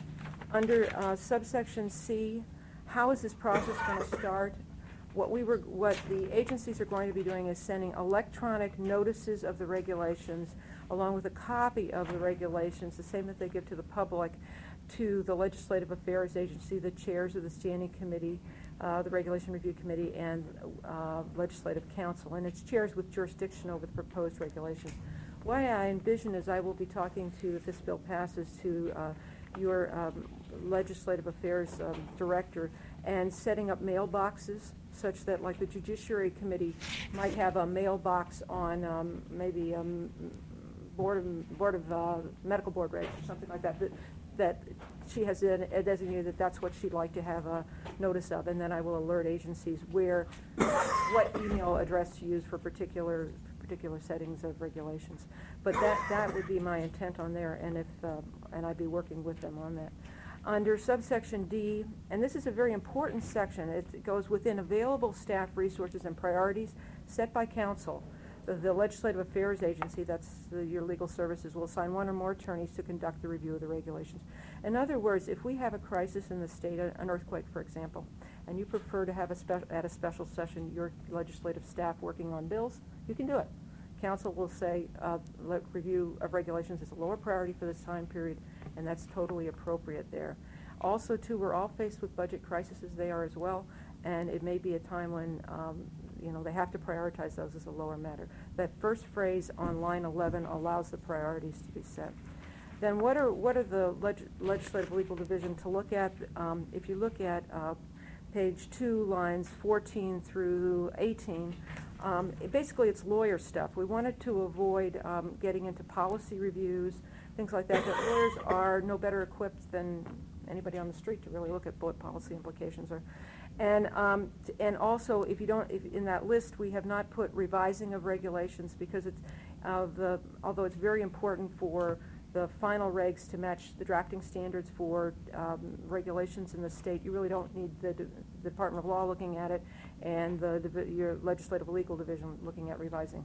Under uh, subsection C, how is this process going to start? What we were, what the agencies are going to be doing is sending electronic notices of the regulations, along with a copy of the regulations, the same that they give to the public, to the Legislative Affairs Agency, the chairs of the Standing Committee, uh, the Regulation Review Committee, and uh, Legislative Council, and its chairs with jurisdiction over the proposed regulations. What I envision is I will be talking to, if this bill passes, to uh, your um, Legislative Affairs um, Director and setting up mailboxes such that, like the Judiciary Committee might have a mailbox on um, maybe um, Board of, Board of uh, Medical Board regs or something like that, that, that she has a, a designated that that's what she'd like to have a notice of, and then I will alert agencies where, what email address to use for particular particular settings of regulations. But that, that would be my intent on there, and if uh, and I'd be working with them on that. Under subsection D, and this is a very important section, it goes within available staff resources and priorities set by council. The, the Legislative Affairs Agency, that's the, your legal services, will assign one or more attorneys to conduct the review of the regulations. In other words, if we have a crisis in the state, an earthquake, for example, and you prefer to have a spe- at a special session your legislative staff working on bills, you can do it. Council will say uh, le- review of regulations is a lower priority for this time period, and that's totally appropriate there. Also, too, we're all faced with budget crises. They are as well, and it may be a time when um, you know they have to prioritize those as a lower matter. That first phrase on line eleven allows the priorities to be set. Then what are what are the leg- legislative legal division to look at? Um, if you look at uh, page two, lines fourteen through eighteen, um, it, basically it's lawyer stuff. We wanted to avoid um, getting into policy reviews, things like that. That lawyers are no better equipped than anybody on the street to really look at what policy implications are. And um, t- and also, if you don't, if in that list we have not put revising of regulations because it's uh, the although it's very important for the final regs to match the drafting standards for um, regulations in the state. You really don't need the, D- the Department of Law looking at it and the divi- your legislative legal division looking at revising.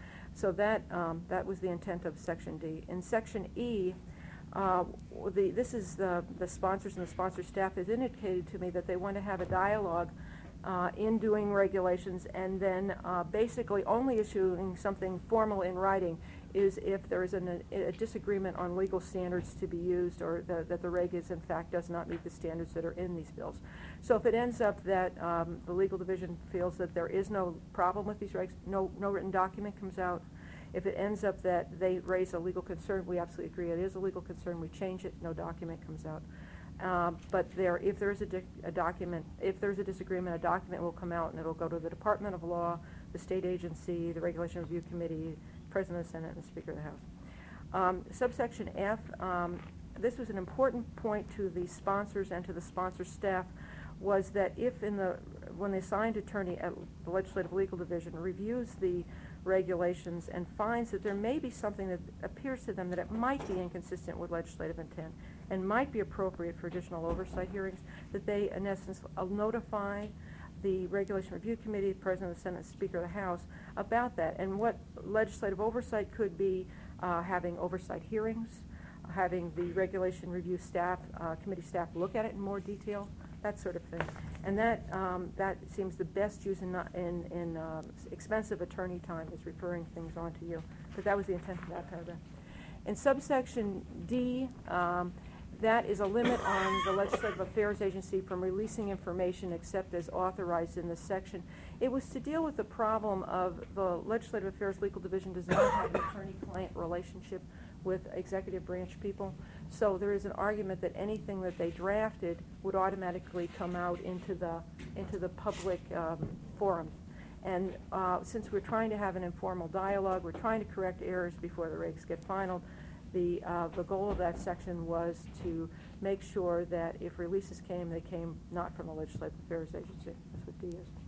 So that um, that was the intent of Section D. In Section E, uh, the, this is the, the sponsors and the sponsor staff has indicated to me that they want to have a dialogue uh, in doing regulations, and then uh, basically only issuing something formal in writing is if there is an, a, a disagreement on legal standards to be used, or the, that the reg is in fact does not meet the standards that are in these bills. So if it ends up that um, the legal division feels that there is no problem with these regs, no, no written document comes out. If it ends up that they raise a legal concern, we absolutely agree it is a legal concern, we change it, no document comes out. Uh, but there, if there is a, di- a document, if there's a disagreement, a document will come out and it'll go to the Department of Law, the state agency, the Regulation Review Committee, President of the Senate, and Speaker of the House. Um, subsection F, um, this was an important point to the sponsors and to the sponsor staff, was that if in the, when the assigned attorney at the Legislative Legal Division reviews the regulations and finds that there may be something that appears to them that it might be inconsistent with legislative intent and might be appropriate for additional oversight hearings, that they, in essence, uh, notify the Regulation Review Committee, the President of the Senate, and Speaker of the House about that. And what legislative oversight could be uh, having oversight hearings, having the Regulation Review staff, uh, committee staff look at it in more detail, that sort of thing. And that um, that seems the best use in, not, in, in um, expensive attorney time is referring things on to you. But that was the intent of that paragraph. In subsection D, um, that is a limit on the Legislative Affairs Agency from releasing information except as authorized in this section. It was to deal with the problem of the Legislative Affairs Legal Division does not have an attorney-client relationship with executive branch people. So there is an argument that anything that they drafted would automatically come out into the into the public um, forum. And uh, since we're trying to have an informal dialogue, we're trying to correct errors before the regs get finalized. The, uh, the goal of that section was to make sure that if releases came, they came not from the Legislative Affairs Agency. That's what D is.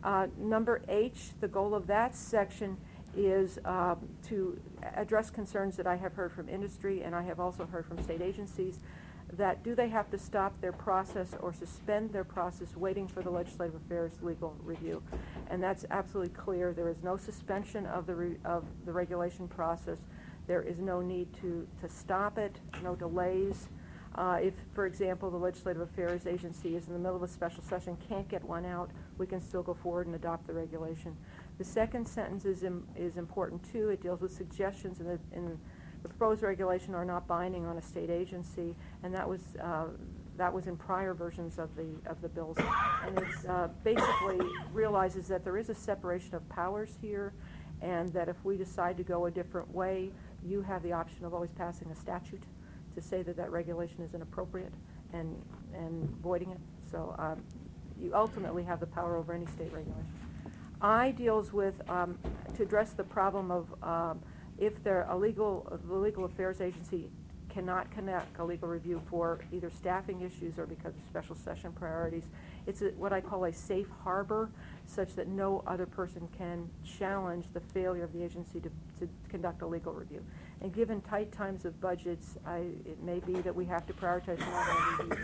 Uh, number H, the goal of that section is um, to address concerns that I have heard from industry and I have also heard from state agencies, that do they have to stop their process or suspend their process waiting for the legislative affairs legal review. And that's absolutely clear. There is no suspension of the, re of the regulation process. There is no need to, to stop it, no delays. Uh, if, for example, the Legislative Affairs Agency is in the middle of a special session, can't get one out, we can still go forward and adopt the regulation. The second sentence is, im is important too. It deals with suggestions in the, in the proposed regulation are not binding on a state agency, and that was uh, that was in prior versions of the of the bills. And it uh, basically realizes that there is a separation of powers here, and that if we decide to go a different way, you have the option of always passing a statute to say that that regulation is inappropriate and and voiding it. So um, you ultimately have the power over any state regulation. I deals with um, to address the problem of um, if there a legal the legal affairs agency cannot conduct a legal review for either staffing issues or because of special session priorities. It's a, what I call a safe harbor, such that no other person can challenge the failure of the agency to, to conduct a legal review. And given tight times of budgets, I, it may be that we have to prioritize not reviews.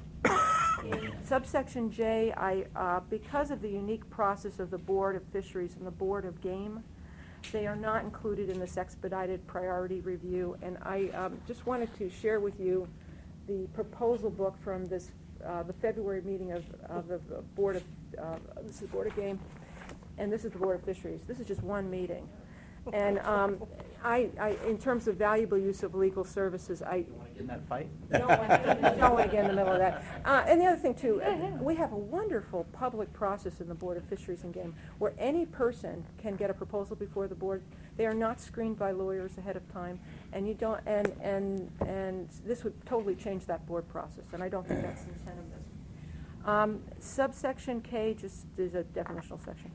In subsection J, I, uh, because of the unique process of the Board of Fisheries and the Board of Game, they are not included in this expedited priority review. And I um, just wanted to share with you the proposal book from this, uh, the February meeting of, of the Board of, uh, this is the Board of Game, and this is the Board of Fisheries. This is just one meeting. And um, I, I, in terms of valuable use of legal services, I in that fight. don't want to don't want to get in the middle of that. Uh, and the other thing too, uh, we have a wonderful public process in the Board of Fisheries and Game, where any person can get a proposal before the board. They are not screened by lawyers ahead of time, and you don't. And and and this would totally change that board process. And I don't think that's the intent of this. Um, subsection K just is a definitional section.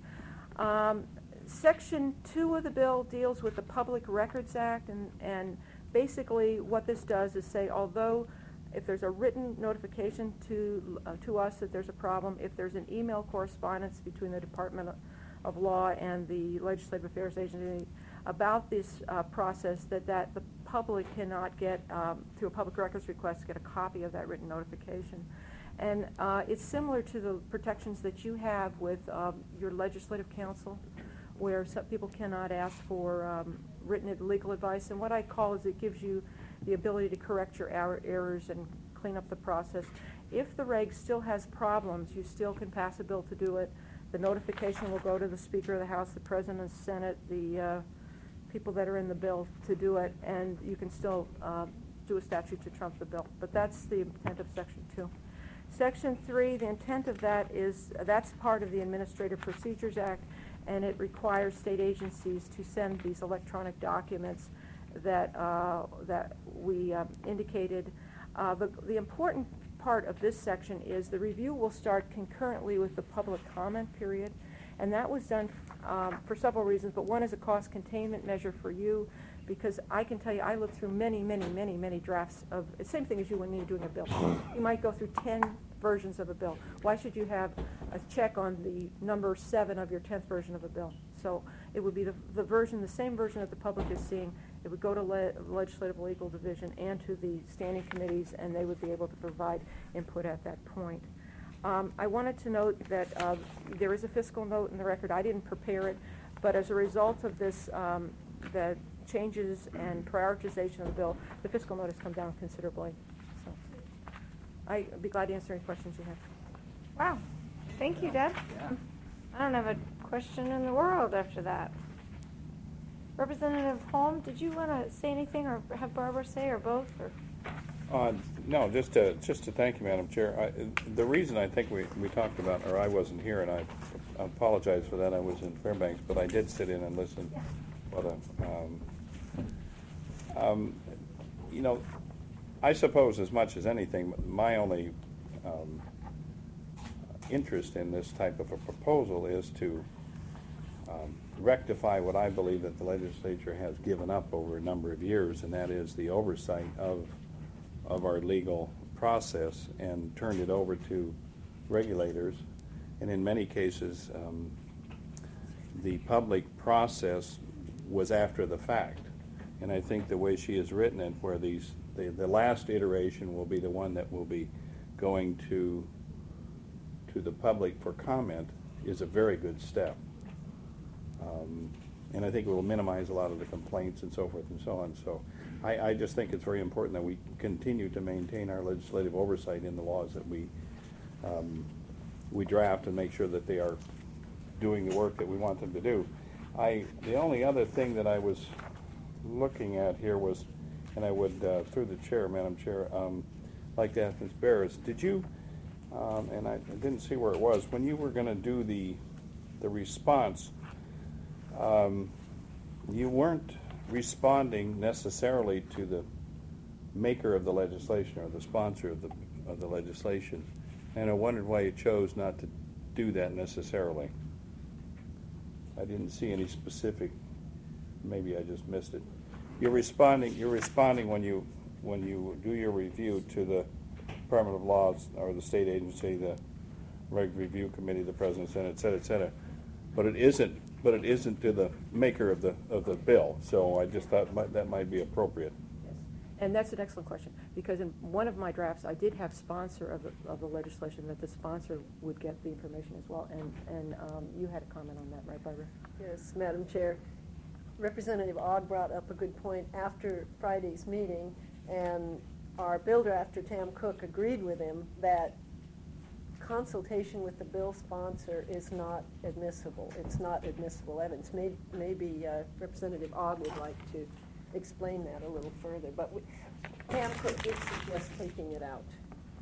Um, Section two of the bill deals with the Public Records Act, and, and basically what this does is say, although if there's a written notification to, uh, to us that there's a problem, if there's an email correspondence between the Department of Law and the Legislative Affairs Agency about this uh, process, that, that the public cannot get, um, through a public records request, get a copy of that written notification. And uh, it's similar to the protections that you have with um, your legislative counsel, where some people cannot ask for um, written legal advice. And what I call is it gives you the ability to correct your er errors and clean up the process. If the reg still has problems, you still can pass a bill to do it. The notification will go to the Speaker of the House, the President of the Senate, the uh, people that are in the bill to do it, and you can still uh, do a statute to trump the bill. But that's the intent of Section two. Section three, the intent of that is, that's part of the Administrative Procedures Act, and it requires state agencies to send these electronic documents that uh, that we um, indicated. Uh, the, the important part of this section is the review will start concurrently with the public comment period, and that was done um, for several reasons, but one is a cost containment measure for you, because I can tell you I looked through many, many, many, many drafts of, the same thing as you when you're doing a bill. You might go through ten versions of a bill. Why should you have a check on the number seven of your tenth version of a bill? So it would be the, the version, the same version that the public is seeing. It would go to le Legislative Legal Division and to the standing committees, and they would be able to provide input at that point. Um, I wanted to note that uh, there is a fiscal note in the record. I didn't prepare it, but as a result of this, um, the changes and prioritization of the bill, the fiscal note has come down considerably. So I'd be glad to answer any questions you have. Wow. Thank you, Deb. Yeah. I don't have a question in the world after that. Representative Holm, did you want to say anything, or have Barbara say, or both? Or? Uh, no, just to, just to thank you, Madam Chair. I, the reason I think we, we talked about, or I wasn't here, and I, I apologize for that, I was in Fairbanks, but I did sit in and listen. What a, um, um, you know, I suppose as much as anything, my only um, interest in this type of a proposal is to um, rectify what I believe that the legislature has given up over a number of years, and that is the oversight of of our legal process, and turned it over to regulators. and in many cases, um, the public process was after the fact. And I think the way she has written it, where these the, the last iteration will be the one that will be going to to the public for comment, is a very good step. Um, and I think it will minimize a lot of the complaints and so forth and so on. So I, I just think it's very important that we continue to maintain our legislative oversight in the laws that we um, we draft, and make sure that they are doing the work that we want them to do. I the only other thing that I was looking at here was, and I would, uh, through the chair, Madam Chair, um, like to ask Miz Barris, did you, um, and I, I didn't see where it was, when you were going to do the the response, um, you weren't responding necessarily to the maker of the legislation or the sponsor of the of the legislation, and I wondered why you chose not to do that necessarily. I didn't see any specific. Maybe I just missed it. You're responding. You're responding when you when you do your review to the Department of Laws or the state agency, the Reg Review Committee, the President, Senate, et cetera, et cetera. But it isn't. But it isn't to the maker of the of the bill. So I just thought might, that might be appropriate. Yes. And that's an excellent question, because in one of my drafts, I did have sponsor of the, of the legislation, that the sponsor would get the information as well. And and um, you had a comment on that, right, Barbara? Yes, Madam Chair. Representative Ogg brought up a good point after Friday's meeting, and our bill drafter, Tam Cook, agreed with him that consultation with the bill sponsor is not admissible. It's not admissible evidence. Maybe, maybe uh, Representative Ogg would like to explain that a little further, but we, Tam Cook did suggest taking it out.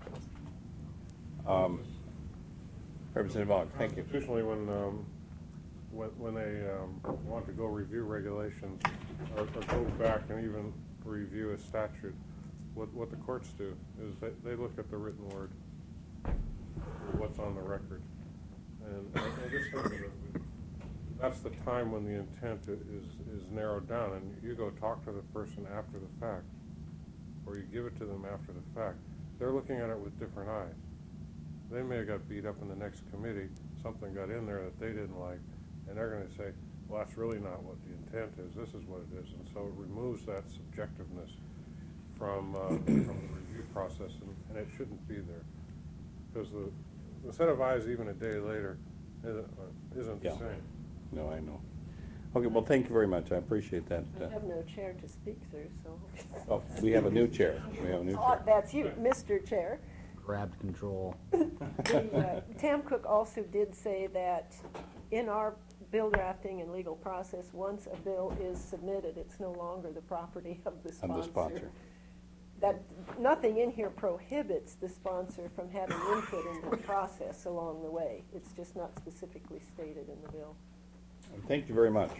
Um, Representative Ogg, thank you. Constitutionally, when um, when, when they um, want to go review regulations or, or go back and even review a statute, what, what the courts do is they, they look at the written word, what's on the record. And I, I just think that we, that's the time when the intent is, is narrowed down, and you go talk to the person after the fact, or you give it to them after the fact. They're looking at it with different eyes. They may have got beat up in the next committee, something got in there that they didn't like, and they're going to say, well, that's really not what the intent is, this is what it is. And so it removes that subjectiveness from, uh, from the review process, and, and it shouldn't be there. Because the, the set of eyes, even a day later, isn't, uh, isn't Yeah. the same. No, I know. Okay, well, thank you very much. I appreciate that. I have no chair to speak through, so. Oh, we have a new chair. We have a new Oh, chair. that's you, Mister Chair. Grabbed control. The, uh, Tam Cook also did say that in our bill drafting and legal process, once a bill is submitted, it's no longer the property of the sponsor. Of the sponsor. That nothing in here prohibits the sponsor from having input in the process along the way. It's just not specifically stated in the bill. Thank you very much.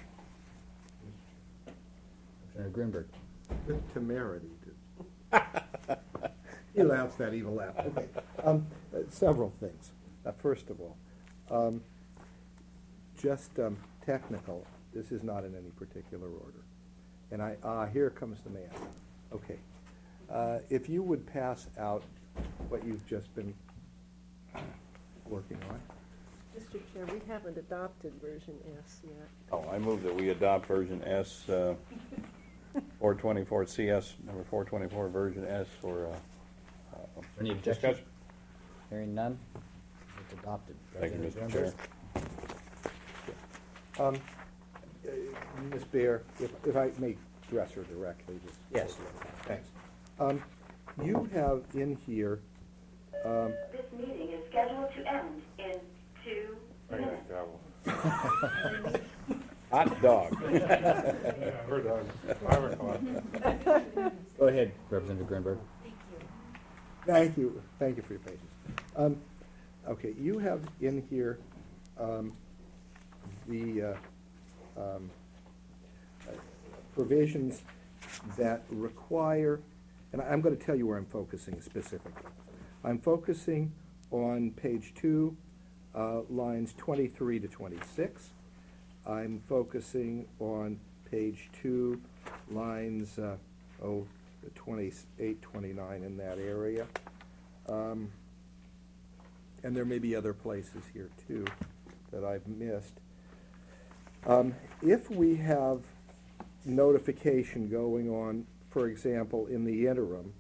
Senator Greenberg. With temerity. To he laughs that evil laugh. Okay. Um, uh, several things. Uh, first of all, um, just um, technical. This is not in any particular order. And I ah, here comes the man. Okay. Uh, if you would pass out what you've just been working on. Mister Chair, we haven't adopted version S yet. Oh, I move that we adopt version S, uh, four twenty-four C S, number four twenty-four, version S for uh, uh, Any objection? discussion. Hearing none, it's adopted. Thank you, President Mister Chair. Greenberg. Um, uh, Miz Bear, if, if I may address her directly, just. Yes. Thanks. Um, you have in here, um, This meeting is scheduled to end in two Bang minutes. that gavel. Hot dog. Yeah, we're done. Five o'clock. Go ahead, Representative Greenberg. thank you, thank you for your patience. Um, okay, you have in here, um, the, uh, um, uh, provisions that require, and I'm going to tell you where I'm focusing specifically. I'm focusing on page two, uh, lines twenty-three to twenty-six. I'm focusing on page two, lines, uh, oh, twenty-eight, twenty-nine, in that area. Um, and there may be other places here too that I've missed. Um, if we have notification going on, for example, in the interim,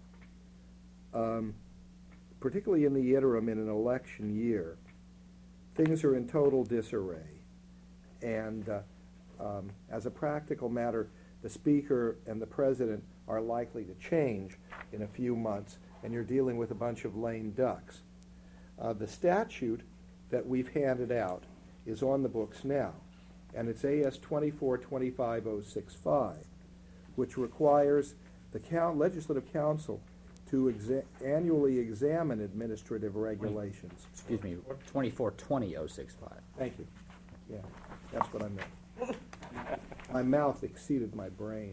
um, particularly in the interim in an election year, things are in total disarray. And uh, um, as a practical matter, the Speaker and the President are likely to change in a few months, and you're dealing with a bunch of lame ducks. Uh, the statute that we've handed out is on the books now, and it's A S twenty-four twenty-five oh sixty-five, which requires the count, Legislative Council to exa annually examine administrative regulations. Excuse me, twenty-four twenty oh sixty-five. Thank you. Yeah, that's what I meant. My mouth exceeded my brain.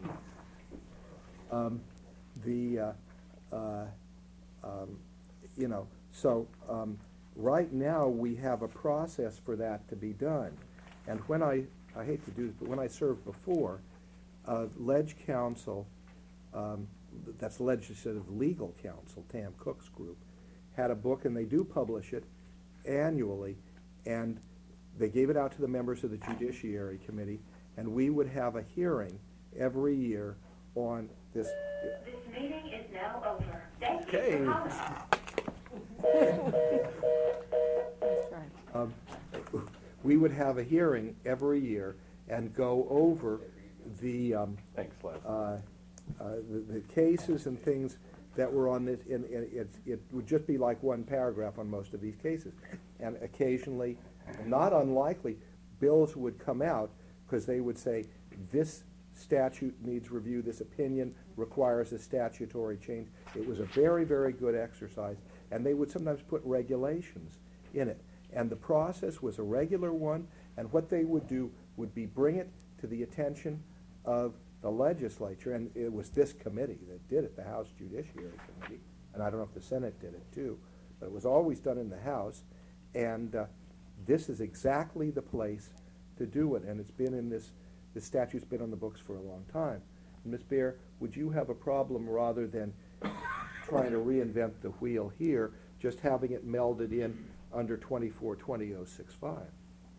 Um, the, uh, uh, um, you know, so um, right now we have a process for that to be done. And when I, I hate to do this, but when I served before, uh, Ledge Council, um, that's Legislative Legal Counsel, Tam Cook's group, had a book, and they do publish it annually, and they gave it out to the members of the Judiciary Committee, and we would have a hearing every year on this. This meeting is now over. Thank Okay. you for calling. That's right. Um, we would have a hearing every year and go over the um, Thanks, Les. uh, uh, the, the cases and things that were on this, and, and it, it would just be like one paragraph on most of these cases. And occasionally, not unlikely, bills would come out because they would say, this statute needs review, this opinion requires a statutory change. It was a very, very good exercise, and they would sometimes put regulations in it. And the process was a regular one, and what they would do would be bring it to the attention of the legislature, and it was this committee that did it, the House Judiciary Committee, and I don't know if the Senate did it too, but it was always done in the House, and uh, this is exactly the place to do it, and it's been in this, the statute's been on the books for a long time. Miz Baer, would you have a problem, rather than trying to reinvent the wheel here, just having it melded in under twenty-four twenty oh sixty-five?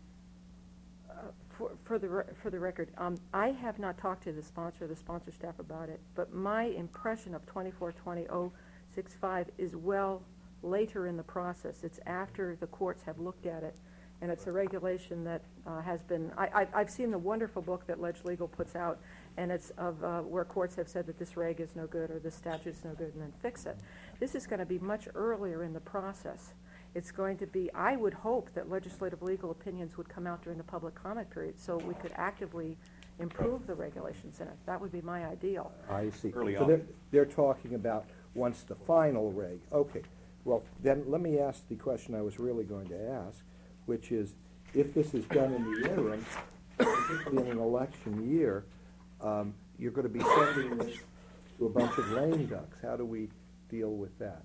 Uh, For, for the, re- for the record, um, I have not talked to the sponsor, the sponsor staff about it, but my impression of twenty-four twenty oh sixty-five is well later in the process. It's after the courts have looked at it, and it's a regulation that uh, has been, I, I, I've seen the wonderful book that Ledge Legal puts out, and it's of uh, where courts have said that this reg is no good or this statute's no good, and then fix it. This is going to be much earlier in the process. It's going to be, I would hope that legislative legal opinions would come out during the public comment period so we could actively improve the regulations in it. That would be my ideal. I see. Early So on. they're, they're talking about once the final reg. Okay. Well, then let me ask the question I was really going to ask, which is, if this is done in the interim, particularly in an election year, um, you're going to be sending this to a bunch of lame ducks. How do we deal with that?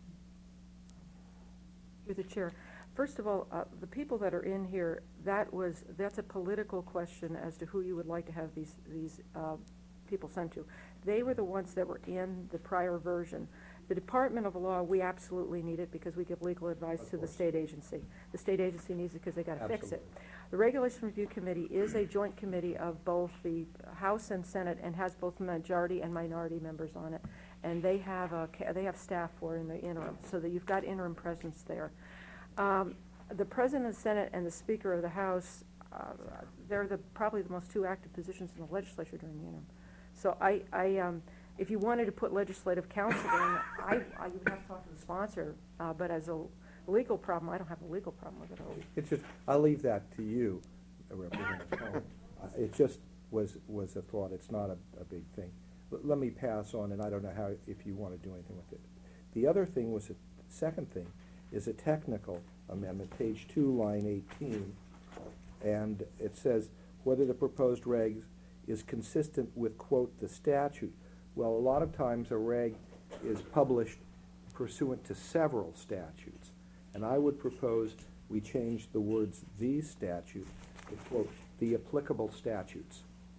Through the chair. First of all, uh, the people that are in here, that was, that's a political question as to who you would like to have these, these uh, people sent to. They were the ones that were in the prior version. The Department of Law, we absolutely need it because we give legal advice to the state agency. The state agency needs it because they got to fix it. The Regulation Review Committee is a joint committee of both the House and Senate, and has both majority and minority members on it. And they have a, they have staff for in the interim, so that you've got interim presence there. Um, the President of the Senate and the Speaker of the House, uh, they're the, probably the most two active positions in the legislature during the interim. So I, I um, if you wanted to put legislative counsel in, I, I would have to talk to the sponsor, uh, but as a legal problem, I don't have a legal problem with it at all. It's just, I'll leave that to you, uh, Representative Cohen. Uh, It just was, was a thought. It's not a, a big thing. L- let me pass on, and I don't know how, if you want to do anything with it. The other thing was, the second thing, is a technical amendment, page two, line eighteen, and it says whether the proposed regs is consistent with, quote, the statute. Well, a lot of times a reg is published pursuant to several statutes, and I would propose we change the words "these statutes" to, quote, the applicable statutes.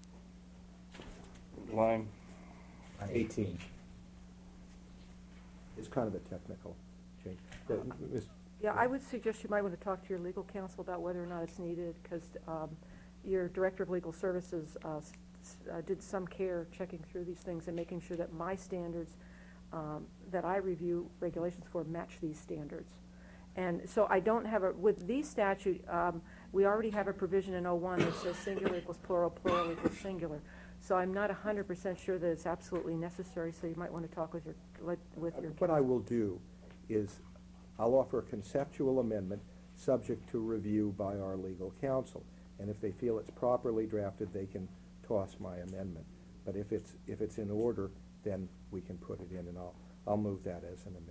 Line. eighteen. It's kind of a technical change. Uh, Miz Yeah, I would suggest you might want to talk to your legal counsel about whether or not it's needed, because um, your Director of Legal Services uh, s- s- uh, did some care checking through these things and making sure that my standards um, that I review regulations for match these standards. And so I don't have a, with these statute, um, we already have a provision in oh one that says singular equals plural, plural equals singular. So I'm not one hundred percent sure that it's absolutely necessary, so you might want to talk with your, let- with your What I will do is I'll offer a conceptual amendment subject to review by our legal counsel. And if they feel it's properly drafted, they can toss my amendment. But if it's, if it's in order, then we can put it in, and I'll, I'll move that as an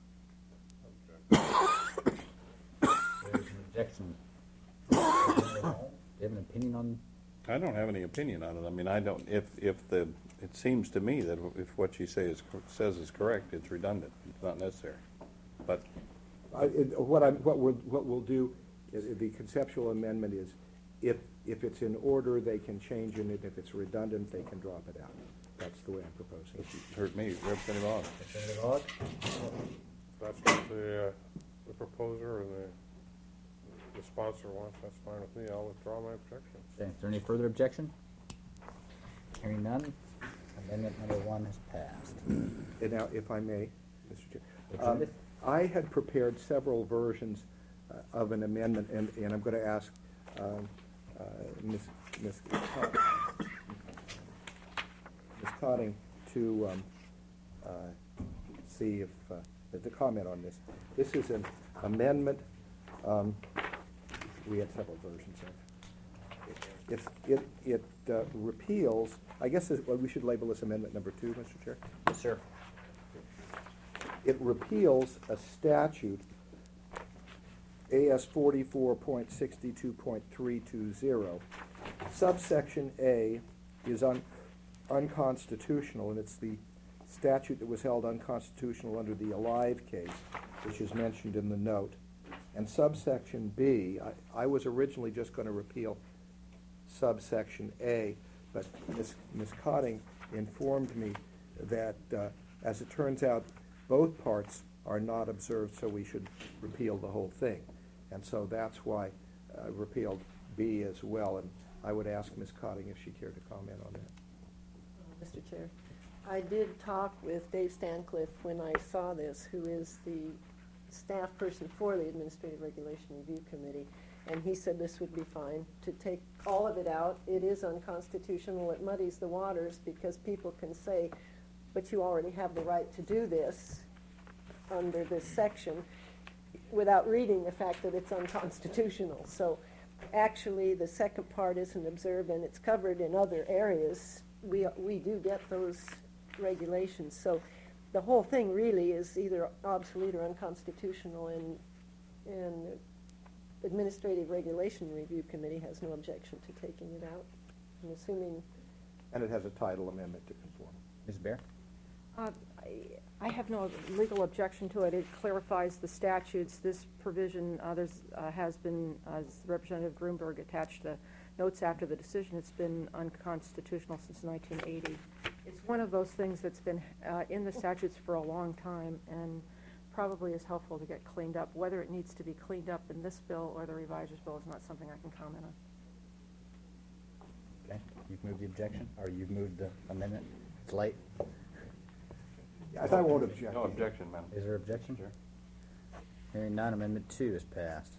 amendment. There's an objection. Do you have an opinion on? I don't have any opinion on it. I mean, I don't, if, if the, it seems to me that if what you say is, says is correct, it's redundant. It's not necessary. But I, it, what I'm, what we'll, what we'll do, is, the conceptual amendment is, if, if it's in order, they can change in it. If it's redundant, they can drop it out. That's the way I'm proposing it. it hurt me, Representative Ogg. Representative Ogg? That's what the, uh, the proposer and the, the sponsor wants, that's fine with me. I'll withdraw my objection. Okay, is there any further objection? Hearing none, amendment number one has passed. And now, if I may, Mister Chair. Um, Representative? I had prepared several versions uh, of an amendment, and, and I'm going to ask um, uh, Miz Miz Cot- Miz Cotting to um, uh, see if, uh, to comment on this. This is an amendment. Um, we had several versions of it. It, it, it uh, repeals, I guess this, well, we should label this amendment number two, Mister Chair? Yes, sir. It repeals a statute, A S forty-four point sixty-two point three two zero. Subsection A is un, unconstitutional, and it's the statute that was held unconstitutional under the Alive case, which is mentioned in the note. And subsection B, I, I was originally just going to repeal subsection A, but Miz Miz Cotting informed me that, uh, as it turns out, both parts are not observed, so we should repeal the whole thing. And so that's why I uh, repealed B as well, and I would ask Miz Cotting if she cared to comment on that. Mister Chair, I did talk with Dave Stancliffe when I saw this, who is the staff person for the Administrative Regulation Review Committee, and he said this would be fine to take all of it out. It is unconstitutional. It muddies the waters because people can say, but you already have the right to do this under this section, without reading the fact that it's unconstitutional. So actually the second part isn't observed, and it's covered in other areas. We, we do get those regulations. So the whole thing really is either obsolete or unconstitutional, and, and the Administrative Regulation Review Committee has no objection to taking it out. I'm assuming. And it has a title amendment to conform. Miz Bear? Uh, I, I have no legal objection to it. It clarifies the statutes. This provision uh, there's, uh, has been, as Representative Grunberg attached the notes after the decision, it's been unconstitutional since nineteen eighty. It's one of those things that's been uh, in the statutes for a long time, and probably is helpful to get cleaned up. Whether it needs to be cleaned up in this bill or the reviser's bill is not something I can comment on. Okay, you've moved the objection, or you've moved the amendment? It's late. Yes, I won't object. No objection, madam. Is there objection? Sure. Hearing none, amendment two is passed.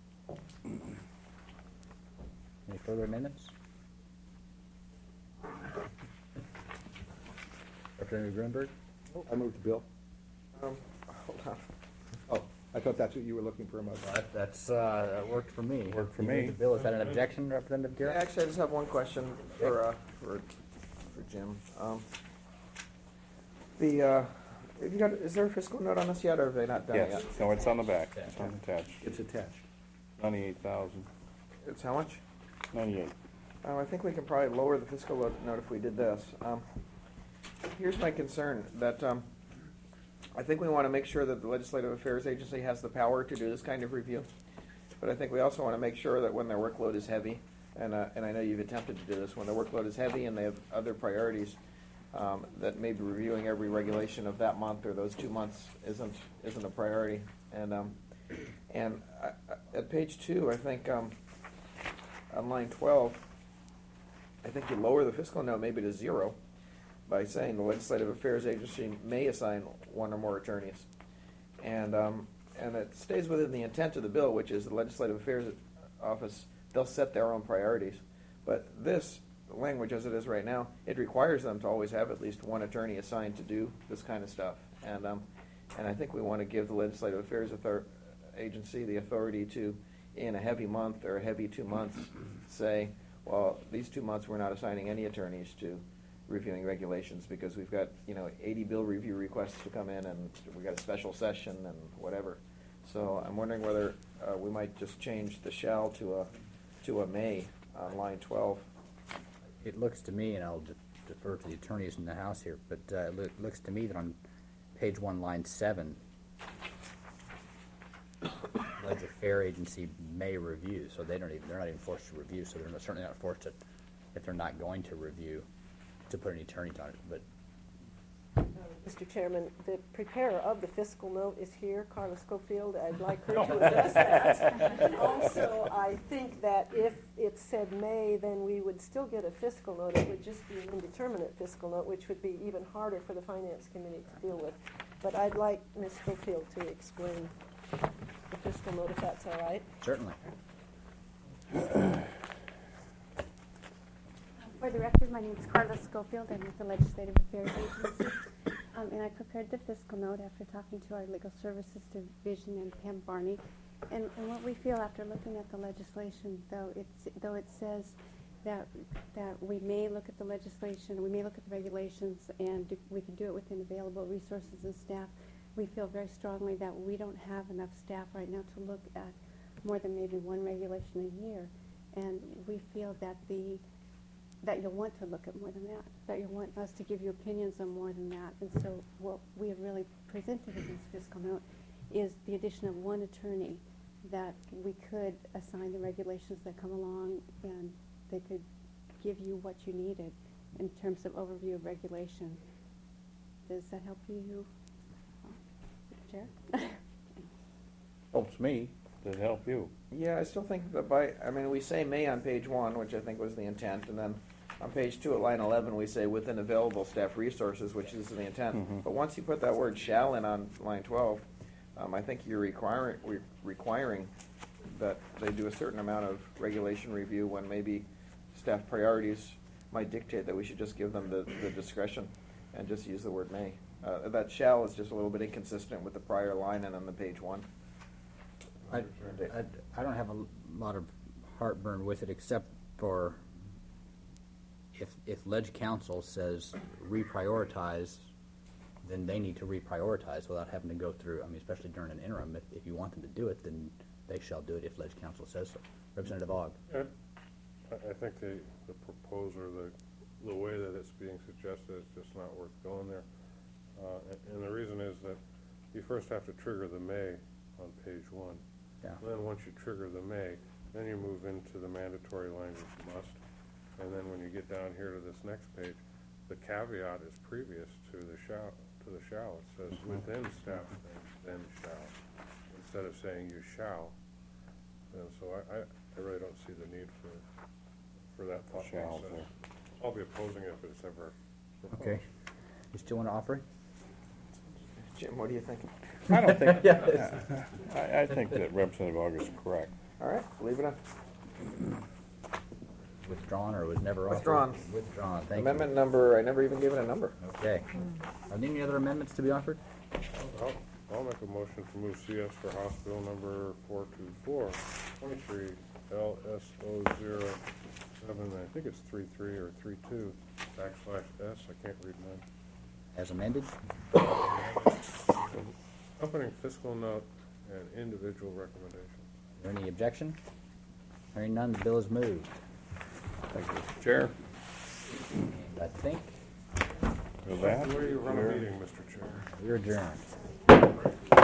Any further amendments? Representative Grunberg? I moved the bill. Um, hold on. Oh, I thought that's what you were looking for a motion. That, that's, uh, that worked for me. Worked for You me. moved the bill, is that an objection, Representative Garrett? Actually, I just have one question for, uh, for, for Jim. Um, the, uh, have you got, is there a fiscal note on this yet, or have they not done it Yes, yet? no, it's on the back. It's on attached. It's attached. Ninety-eight thousand, It's how much? ninety-eight. Um, I think we can probably lower the fiscal lo- note if we did this. Um, here's my concern, that, um, I think we want to make sure that the Legislative Affairs Agency has the power to do this kind of review. But I think we also want to make sure that when their workload is heavy, and, uh, and I know you've attempted to do this, when their workload is heavy and they have other priorities, um, that maybe reviewing every regulation of that month or those two months isn't, isn't a priority. And, um, And I, I, at page two, I think um, on line twelve, I think you lower the fiscal note maybe to zero by saying the Legislative Affairs Agency may assign one or more attorneys. And um, and it stays within the intent of the bill, which is the Legislative Affairs Office, they'll set their own priorities. But this language, as it is right now, it requires them to always have at least one attorney assigned to do this kind of stuff. And um, and I think we want to give the Legislative Affairs Author- Agency the authority to, in a heavy month or a heavy two months, say, well, these two months we're not assigning any attorneys to reviewing regulations because we've got, you know, eighty bill review requests to come in and we've got a special session and whatever. So I'm wondering whether uh, we might just change the shall to a to a may on line twelve. It looks to me, and I'll de- defer to the attorneys in the House here, but uh, it loo- looks to me that on page one, line seven, Ledger Fair Agency may review, so they don't even, they're not even forced to review, so they're not, certainly not forced to, if they're not going to review, to put any attorneys on it. But Mister Chairman, the preparer of the fiscal note is here, Carla Schofield. I'd like her to address that. And also, I think that if it said may, then we would still get a fiscal note. It would just be an indeterminate fiscal note, which would be even harder for the Finance Committee to deal with. But I'd like Miz Schofield to explain the fiscal note, if that's all right. certainly. For the record, my name is Carla Schofield. I'm with the Legislative Affairs Agency. Um, and I prepared the fiscal note after talking to our Legal Services Division and Pam Barney. And, and what we feel after looking at the legislation, though, it's, though it says that, that we may look at the legislation, we may look at the regulations, and do, we can do it within available resources and staff, we feel very strongly that we don't have enough staff right now to look at more than maybe one regulation a year. And we feel that the that you'll want to look at more than that, that you'll want us to give you opinions on more than that. And so what we have really presented in this fiscal note is the addition of one attorney that we could assign the regulations that come along, and they could give you what you needed in terms of overview of regulation. Does that help you, Chair? Helps me. Does it help you? Yeah, I still think that by, I mean, we say may on page one, which I think was the intent, and then on page two at line eleven, we say within available staff resources, which is the intent. Mhm. But once you put that word shall in on line twelve, um, I think you're requiring, re- requiring that they do a certain amount of regulation review when maybe staff priorities might dictate that we should just give them the, the discretion and just use the word may. Uh, that shall is just a little bit inconsistent with the prior line and on the page one. I, I, I don't have a lot of heartburn with it, except for if if Ledge Council says reprioritize, then they need to reprioritize without having to go through, I mean, especially during an interim. If, if you want them to do it, then they shall do it if Ledge Council says so. Representative Ogg. I, I think the, the proposer, the, the way that it's being suggested is just not worth going there. Uh, and, and the reason is that you first have to trigger the may on page one. Yeah. And then once you trigger the may, then you move into the mandatory language must. And then when you get down here to this next page, the caveat is previous to the shall. To the shall, it says Mhm. within staff then shall, instead of saying you shall. And so I, I, I really don't see the need for for that thought Shall, process. I'll be opposing it if it's ever proposed. Okay. You still want to offer it? Jim, what do you think? I don't think, Yes. I, I think that Representative Ogg is correct. All right, leave it on. Withdrawn or was never offered? Withdrawn. Withdrawn, thank Amendment number, I never even gave it a number. you. Okay. Are there any other amendments to be offered? I'll, I'll make a motion to move C S for House Bill number four two four, twenty-three L S O zero seven, I think it's three three or three two backslash S, I can't read mine. As amended? Accompanying fiscal note and individual recommendation. Is there any objection? Hearing none, the bill is moved. Thank you, Mister Chair. And I think With that, The way you run a we're- meeting, Mister Chair. we're adjourned.